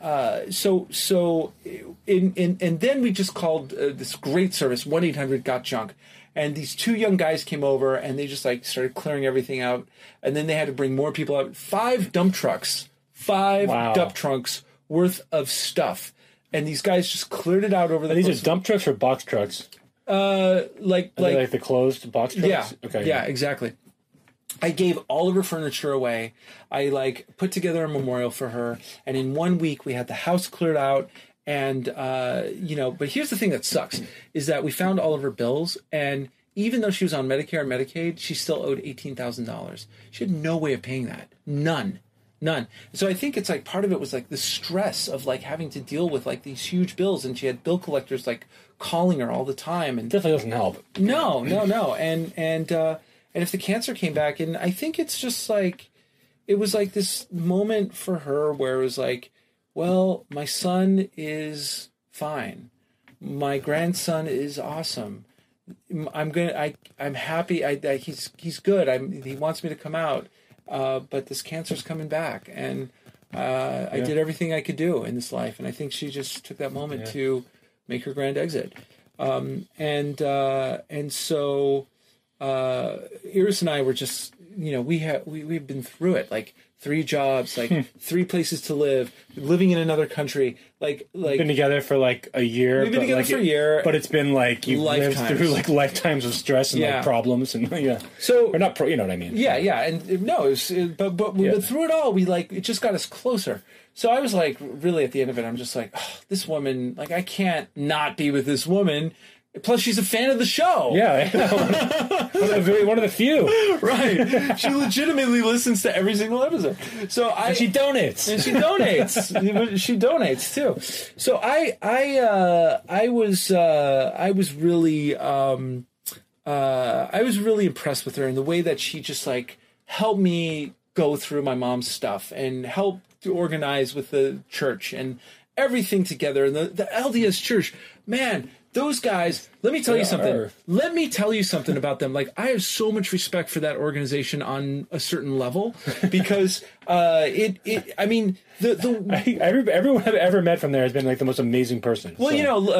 then we just called this great service, 1-800-GOT-JUNK. And these 2 young guys came over, and they just like started clearing everything out. And then they had to bring more people out. 5 dump trucks. 5 dump trunks worth of stuff, and these guys just cleared it out over the. These are dump trucks or box trucks? Like the closed box trucks. Yeah. Okay. Yeah, exactly. I gave all of her furniture away. I like put together a memorial for her, and in 1 week we had the house cleared out. And but here's the thing that sucks is that we found all of her bills, and even though she was on Medicare and Medicaid, she still owed $18,000. She had no way of paying that. None. So I think it's like part of it was like the stress of like having to deal with like these huge bills, and she had bill collectors like calling her all the time, and definitely doesn't help. No. And if the cancer came back, and I think it's just like it was like this moment for her where it was like, well, my son is fine, my grandson is awesome, I'm happy, he's good, he wants me to come out. but this cancer's coming back, and I did everything I could do in this life, and I think she just took that moment to make her grand exit. And so Iris and I were just, we've been through it, like 3 jobs, like 3 places to live, living in another country, like been together for like a year. We've been together for a year, but it's been like you've lived through like lifetimes of stress and like problems and So or not, you know what I mean? Yeah, and no, but through it all, it just got us closer. So I was like, really, at the end of it, I'm just like, oh, this woman, like, I can't not be with this woman. Plus, she's a fan of the show. Yeah. one of the few. Right. She legitimately listens to every single episode. And she donates. And she donates. She donates too. So I was really impressed with her in the way that she just like helped me go through my mom's stuff and helped to organize with the church and everything together. And the LDS church, man, those guys, let me tell you something. Let me tell you something about them. Like, I have so much respect for that organization on a certain level because everyone I've ever met from there has been like the most amazing person. Well,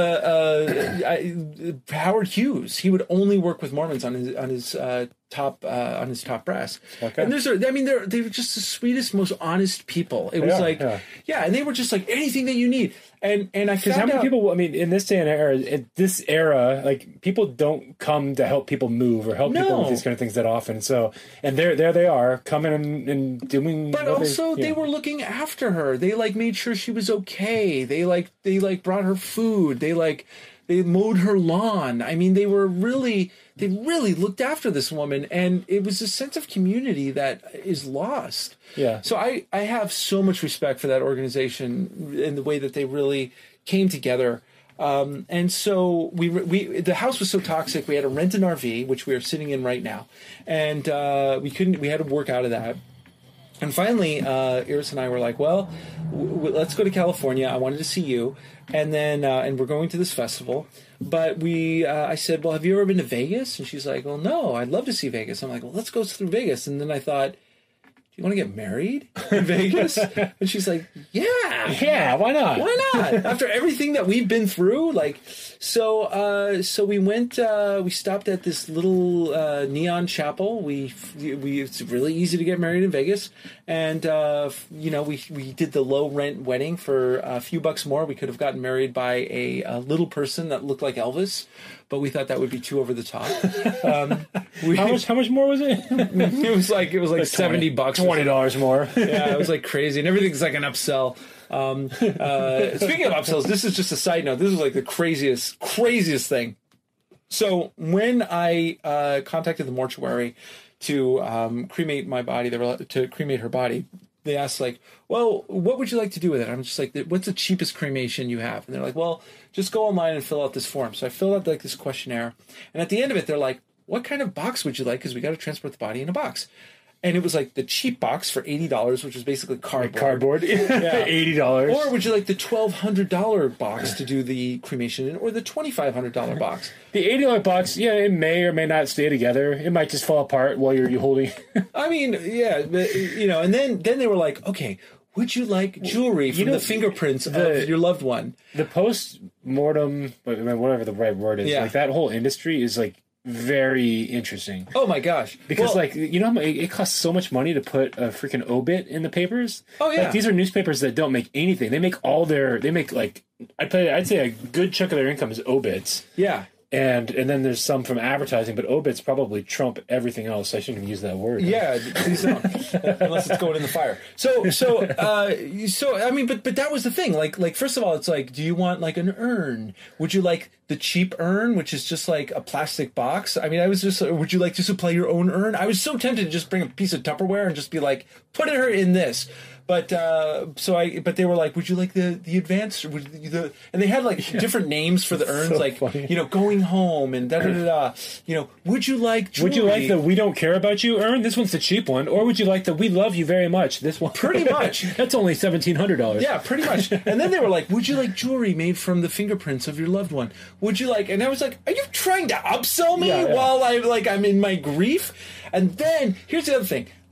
Howard Hughes, he would only work with Mormons on his top brass. Okay. And they were just the sweetest, most honest people. It was and they were just like anything that you need. And I found how many people, I mean, in this day and era, like people don't come to help people move or help people with these kind of things that often. So, and there they are coming and doing. But also they were looking after her. They like made sure she was okay. They brought her food. They mowed her lawn. I mean, they really looked after this woman, and it was a sense of community that is lost. Yeah. So I have so much respect for that organization in the way that they really came together. And so the house was so toxic, we had to rent an RV, which we are sitting in right now, and we had to work out of that. And finally, Iris and I were like, well, let's go to California. I wanted to see you. And then, and we're going to this festival. But I said, well, have you ever been to Vegas? And she's like, well, no, I'd love to see Vegas. I'm like, well, let's go through Vegas. And then I thought, do you want to get married in Vegas? And she's like, yeah, why not? Why not? After everything that we've been through, so we went. We stopped at this little neon chapel. It's really easy to get married in Vegas, and we did the low rent wedding for a few bucks more. We could have gotten married by a little person that looked like Elvis, but we thought that would be too over the top. How much more was it? It was like $70, $20 more. Yeah, it was like crazy, and everything's like an upsell. Speaking of upsells, this is just a side note. This is like the craziest thing. So when I contacted the mortuary to cremate my body, to cremate her body, they asked like, well, what would you like to do with it? I'm just like, what's the cheapest cremation you have? And they're like, well, just go online and fill out this form. So I filled out like this questionnaire, and at the end of it, they're like, what kind of box would you like? Because we got to transport the body in a box. And it was like the cheap box for $80, which was basically cardboard. Yeah. $80. Or would you like the $1,200 box to do the cremation in, or the $2,500 box? The $80 box, it may or may not stay together. It might just fall apart while you're holding. I mean, yeah, but, and then they were like, okay, would you like jewelry from the fingerprints of your loved one? The post-mortem, whatever the right word is, like that whole industry is like very interesting. Oh my gosh. Because it costs so much money to put a freaking obit in the papers. Oh yeah. Like, these are newspapers that don't make anything. They make I'd say a good chunk of their income is obits. Yeah. And then there's some from advertising, but obits probably trump everything else. I shouldn't even use that word. Yeah, please don't, unless it's going in the fire. So I mean, but that was the thing. Like first of all, it's like, do you want like an urn? Would you like the cheap urn, which is just like a plastic box? I mean, I was just, would you like to supply your own urn? I was so tempted to just bring a piece of Tupperware and just be like, put her in this. But but they were like, would you like the advanced? And they had like different names for the urns, so like funny. Going home and da da da da. Would you like jewelry? Would you like the we don't care about you urn? This one's the cheap one. Or would you like the we love you very much? This one, pretty much. That's only $1,700. Yeah, pretty much. And then they were like, would you like jewelry made from the fingerprints of your loved one? Would you like? And I was like, are you trying to upsell me while I'm in my grief? And then here's the other thing, like.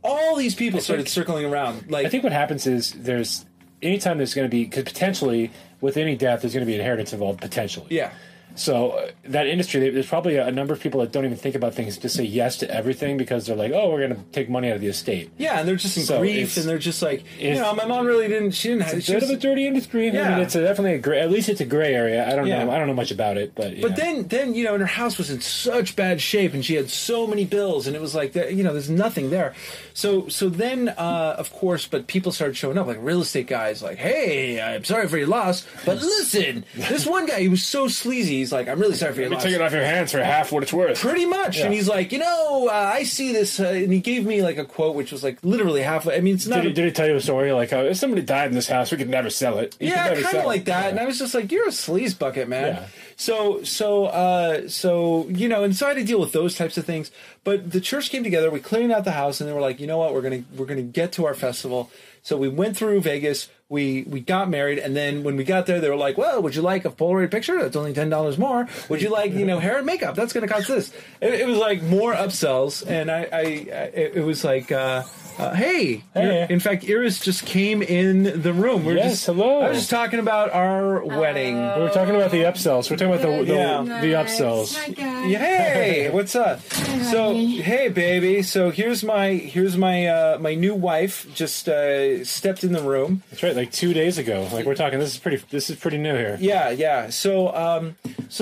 all these people started circling around. Like, I think what happens is anytime there's going to be, because potentially with any death there's going to be inheritance involved, potentially. Yeah. So that industry, there's probably a number of people that don't even think about things, just say yes to everything because they're like, oh, we're going to take money out of the estate. Yeah, and they're just in grief, and they're just like, my mom really didn't. She didn't have. It's a bit of a dirty industry. Yeah, I mean, it's definitely a gray. At least it's a gray area. I don't know. I don't know much about it, but then and her house was in such bad shape, and she had so many bills, and it was like, there's nothing there. So then, of course, but people started showing up, like real estate guys, like, hey, I'm sorry for your loss, but listen, this one guy, he was so sleazy. He's like, I'm really sorry for your loss. Take it off your hands for half what it's worth. Pretty much. Yeah. And he's like, I see this, and he gave me like a quote, which was like literally half. I mean, it's not. Did he tell you a story like, if somebody died in this house, we could never sell it? Yeah, kind of like that. Yeah. And I was just like, you're a sleaze bucket, man. Yeah. So and so I had to deal with those types of things. But the church came together. We cleaned out the house, and they were like, you know what, we're gonna get to our festival. So we went through Vegas. We got married, and then when we got there, they were like, well, would you like a Polaroid picture? That's only $10 more. Would you like, hair and makeup? That's going to cost this. It was like more upsells, and it was like, hey. In fact, Iris just came in the room. Hello. I was just talking about our wedding. We were talking about the upsells. We're talking about the upsells. Hi, guys. Hey, what's up? So, hey, baby. So here's my my new wife just stepped in the room. That's right. Like 2 days ago. Like we're talking. This is pretty new here. Yeah. So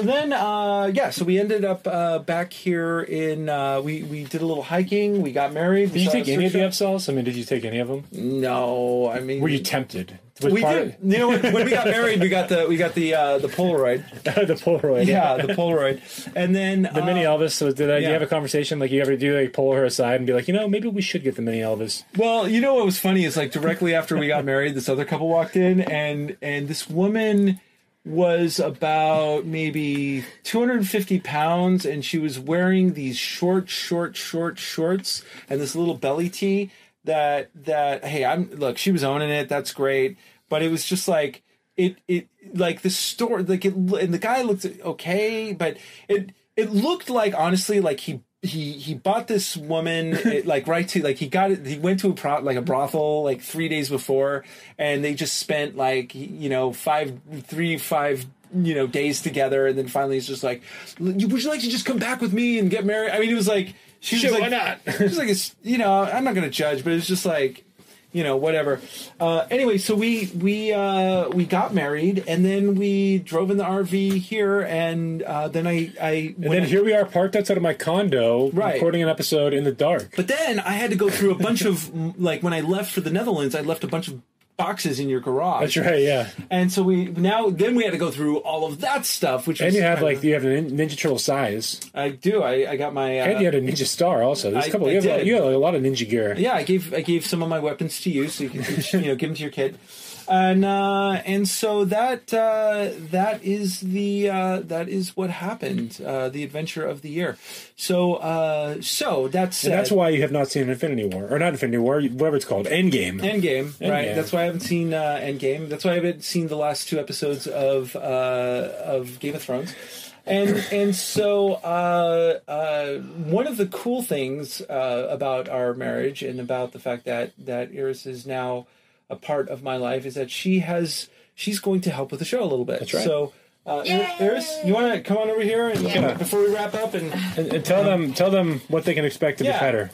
so we ended up back here in. We did a little hiking. We got married. Did you take any of the upsells? I mean, did you take any of them? No. I mean, were you tempted? We did. When we got married, we got the Polaroid. The Polaroid. Yeah, the Polaroid. And then the mini Elvis. So did you have a conversation like you ever do? Like pull her aside and be like, maybe we should get the mini Elvis. Well, what was funny is like directly after we got married, this other couple walked in, and this woman was about maybe 250 pounds, and she was wearing these short shorts and this little belly tee. That hey, she was owning it. That's great, but it was just like it like the store, like it, and the guy looked okay, but it looked like honestly like he bought this woman he went to a brothel like 3 days before, and they just spent like 5 days together, and then finally it's just like, would you like to just come back with me and get married? I mean, it was like why not? She was like, I'm not going to judge, but it's just like, whatever. Anyway, so we got married, and then we drove in the RV here, and then here we are parked outside of my condo, recording an episode in the dark. But then I had to go through a bunch of when I left for the Netherlands, I left a bunch of boxes in your garage. That's right, yeah. And so we had to go through all of that stuff, which and you have you have a Ninja Turtle size. I do. I got my and you had a Ninja Star also. There's you have a lot of ninja gear. Yeah, I gave some of my weapons to you, so you can give them to your kid. And so that is what happened. The adventure of the year. So that's why you have not seen Infinity War, or not Infinity War, whatever it's called, Endgame. Right? That's why I haven't seen Endgame. That's why I haven't seen the last 2 episodes of Game of Thrones. And so one of the cool things about our marriage and about the fact that Iris is now a part of my life is that she's going to help with the show a little bit. That's right. So, Iris, you want to come on over here before we wrap up and tell them what they can expect to be better.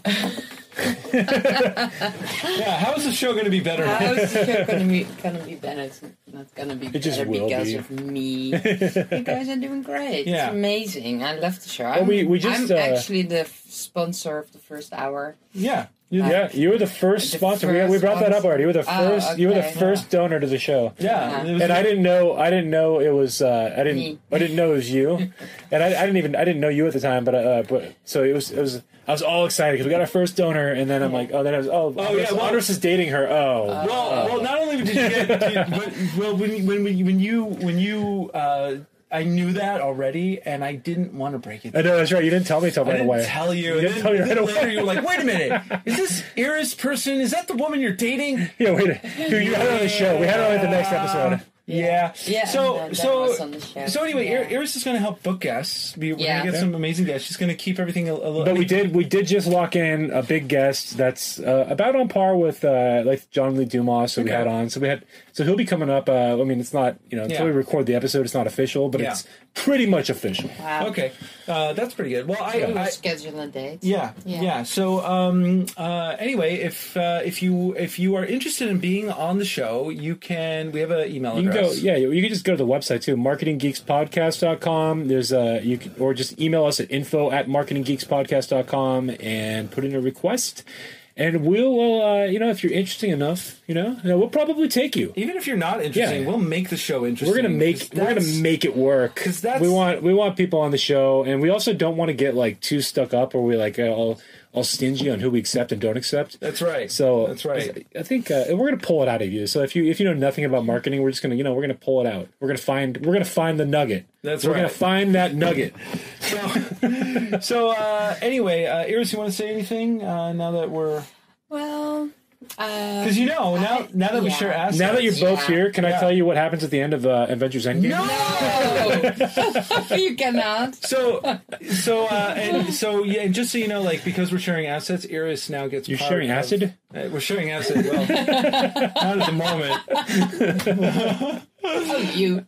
How is the show going to be better? How is the show going to be better? It's not going to be better because of me. You guys are doing great. Yeah. It's amazing. I love the show. I'm actually the sponsor of the first hour. Yeah. You were the first sponsor. We brought that up already. You were the first. Okay. You were the first donor to the show. Yeah, and I didn't know it was. I didn't know it was you, and I didn't know you at the time. But so it was. I was all excited because we got our first donor, and then I'm like, Andres is dating her. Well, not only did you get, when you I knew that already, and I didn't want to break it. I know, that's right. You didn't tell me right away. I didn't tell you. You didn't tell me right away. Later, you were like, wait a minute. Is this Iris person? Is that the woman you're dating? Yeah, wait. Dude, you had her on the show. We had her on the next episode. Yeah. So anyway, Yeah. Iris is going to help book guests. We're going to get some amazing guests. She's going to keep everything a little. But we did just lock in a big guest that's about on par with like John Lee Dumas who we had on. So he'll be coming up. I mean, it's not until we record the episode, it's not official, but it's pretty much official. Wow. Okay, that's pretty good. Well, I schedule a date. Yeah. So anyway, if you are interested in being on the show, you can. We have an email address. You can just go to the website too, marketinggeekspodcast.com. There's or just email us at info@marketinggeekspodcast.com and put in a request. And we'll, if you're interesting enough, we'll probably take you. Even if you're not interesting, we'll make the show interesting. We're gonna make it work. Because we want people on the show, and we also don't want to get like too stuck up, or we like all stingy on who we accept and don't accept. That's right. So that's right. I think we're gonna pull it out of you. So if you know nothing about marketing, we're just gonna we're gonna pull it out. We're gonna find the nugget. We're gonna find that nugget. So anyway, Iris, you want to say anything now that we're because now that we share assets, now that you're both here, can I tell you what happens at the end of Avengers Endgame? No, you cannot. And just so you know, like because we're sharing assets, Iris now gets. You're sharing acid. We're sharing acid. Well, not at the moment. Oh, you.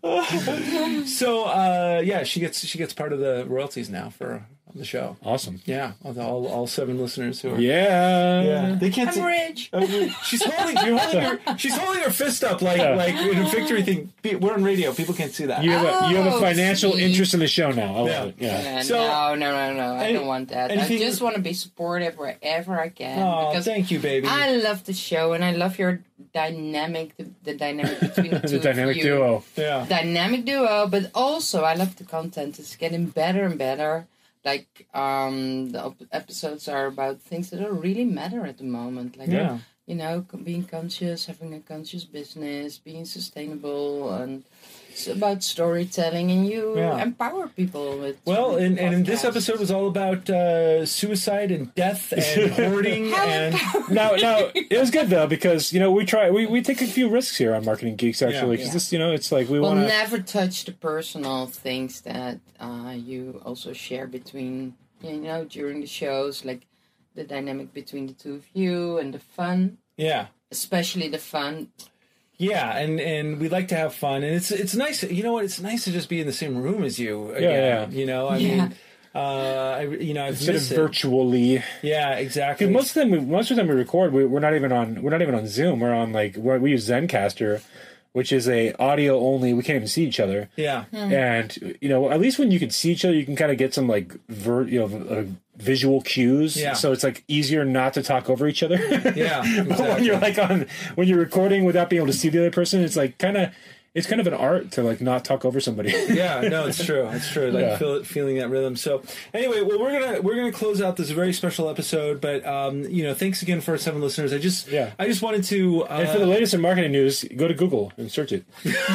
So she gets part of the royalties now for the show. Awesome. Yeah, all 7 listeners who are. Yeah. They can't. I'm rich. She's holding her fist up like in a victory thing. We're on radio. People can't see that. You have a financial interest in the show now. I love it. Yeah. So, no. I don't want that. I just want to be supportive wherever I can. Oh, thank you, baby. I love the show and I love your dynamic, the dynamic between the two. The dynamic of you. duo. Yeah. Dynamic duo, but also I love the content. It's getting better and better. Like the episodes are about things that really matter at the moment. Like being conscious, having a conscious business, being sustainable, and it's about storytelling, and you empower people with. Well, and this episode was all about suicide and death and hoarding. And now it was good though because we take a few risks here on Marketing Geeks actually because this it's like we'll never touch the personal things that you also share between during the shows, like the dynamic between the two of you and the fun. Yeah, especially the fun. Yeah, and we like to have fun, and it's nice. You know what? It's nice to just be in the same room as you. Again, I mean, I've instead of virtually. Yeah, exactly. Most of the time we record, we're not even on Zoom. We're on we use Zencastr, which is a audio only. We can't even see each other. Yeah, and at least when you can see each other, you can kind of get some visual cues. Yeah. So it's like easier not to talk over each other. Yeah. Exactly. when you're recording without being able to see the other person, it's like it's kind of an art to not talk over somebody. Yeah, no, it's true. It's true. Feeling that rhythm. So anyway, well, we're gonna close out this very special episode. But thanks again for our 7 listeners. I just wanted to. And for the latest in marketing news, go to Google and search it.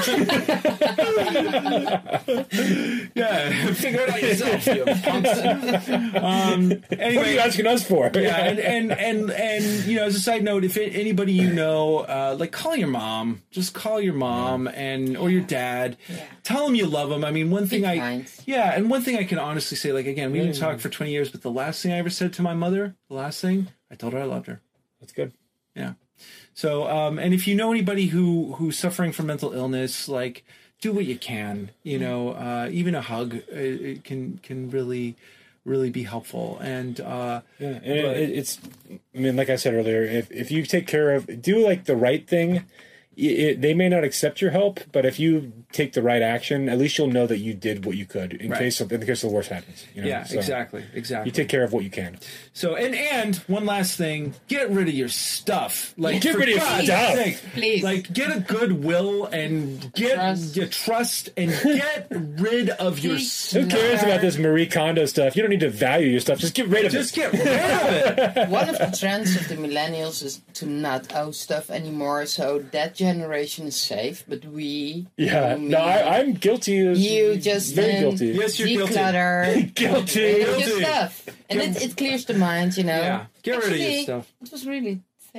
Yeah, figure it out yourself. You anyway, what are you asking us for? Yeah, and as a side note, if anybody call your mom. Just call your mom or your dad. Yeah. Tell them you love them. I mean, one thing and one thing I can honestly say, like again, we've been talking for 20 years, but the last thing I ever said to my mother, I told her I loved her. That's good. Yeah. So, and if you know anybody who's suffering from mental illness, like do what you can. Even a hug can really be helpful. And it's. I mean, like I said earlier, if you take care of, do the right thing. They may not accept your help, but if you take the right action, at least you'll know that you did what you could in case the worst happens. Yeah, so exactly. You take care of what you can. So and one last thing, get rid of your stuff. Get rid of your stuff, please. Get a goodwill and get your trust and get rid of your stuff. Who cares about this Marie Kondo stuff? You don't need to value your stuff. Just get rid of it. Just get rid of it. One of the trends of the millennials is to not own stuff anymore. So that generation is safe, but we. Yeah, I'm guilty. You just very guilty. Yes, you're declutter. Guilty. Your stuff, and it clears the mind. Yeah, get rid of your stuff. It was really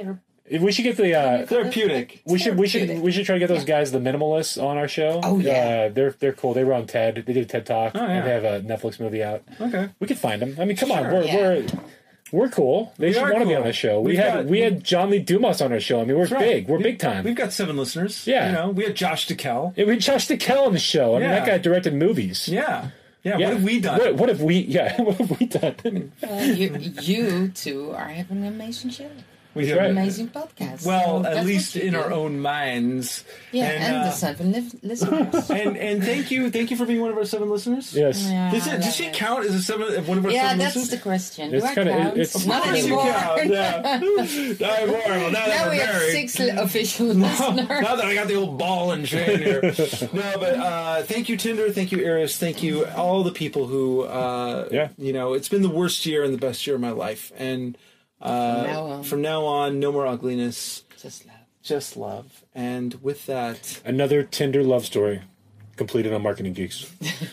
We should get the therapeutic. We should try to get those guys, the minimalists, on our show. Oh yeah, they're cool. They were on TED. They did a TED Talk. Oh, yeah. And they have a Netflix movie out. Okay, we could find them. I mean, come on, we're cool. They should want to be on the show. We had John Lee Dumas on our show. I mean, we're big. We're big time. We've got 7 listeners. Yeah, you know, we had Josh Deckel. We had Josh Deckel on the show. I mean, that guy directed movies. Yeah. What have we done? What have we done? You two are having an amazing show. We have an amazing podcast. Well, so at least in our own minds. Yeah, and the 7 listeners. and thank you for being one of our 7 listeners. Yes. Yeah, does she count as one of our 7 listeners? Yeah, that's the question. It's Do I count? It's not anymore. Not anymore. Well, now we have 6 official listeners. Now that I got the old ball and chain here. No, but thank you, Tinder. Thank you, Eris. Thank you, all the people who, you know, it's been the worst year and the best year of my life. And from now on, no more ugliness. Just love. And with that... Another Tinder love story completed on Marketing Geeks.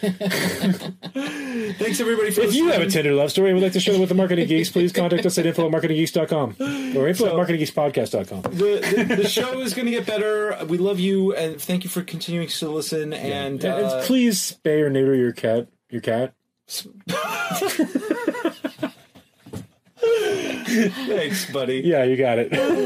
Thanks, everybody, for listening. If you have a Tinder love story and would like to share it with the Marketing Geeks, please contact us at info@marketinggeeks.com or info@marketinggeekspodcast.com. The show is going to get better. We love you, and thank you for continuing to listen. And please spay or neuter your cat. Thanks, buddy. Yeah, you got it.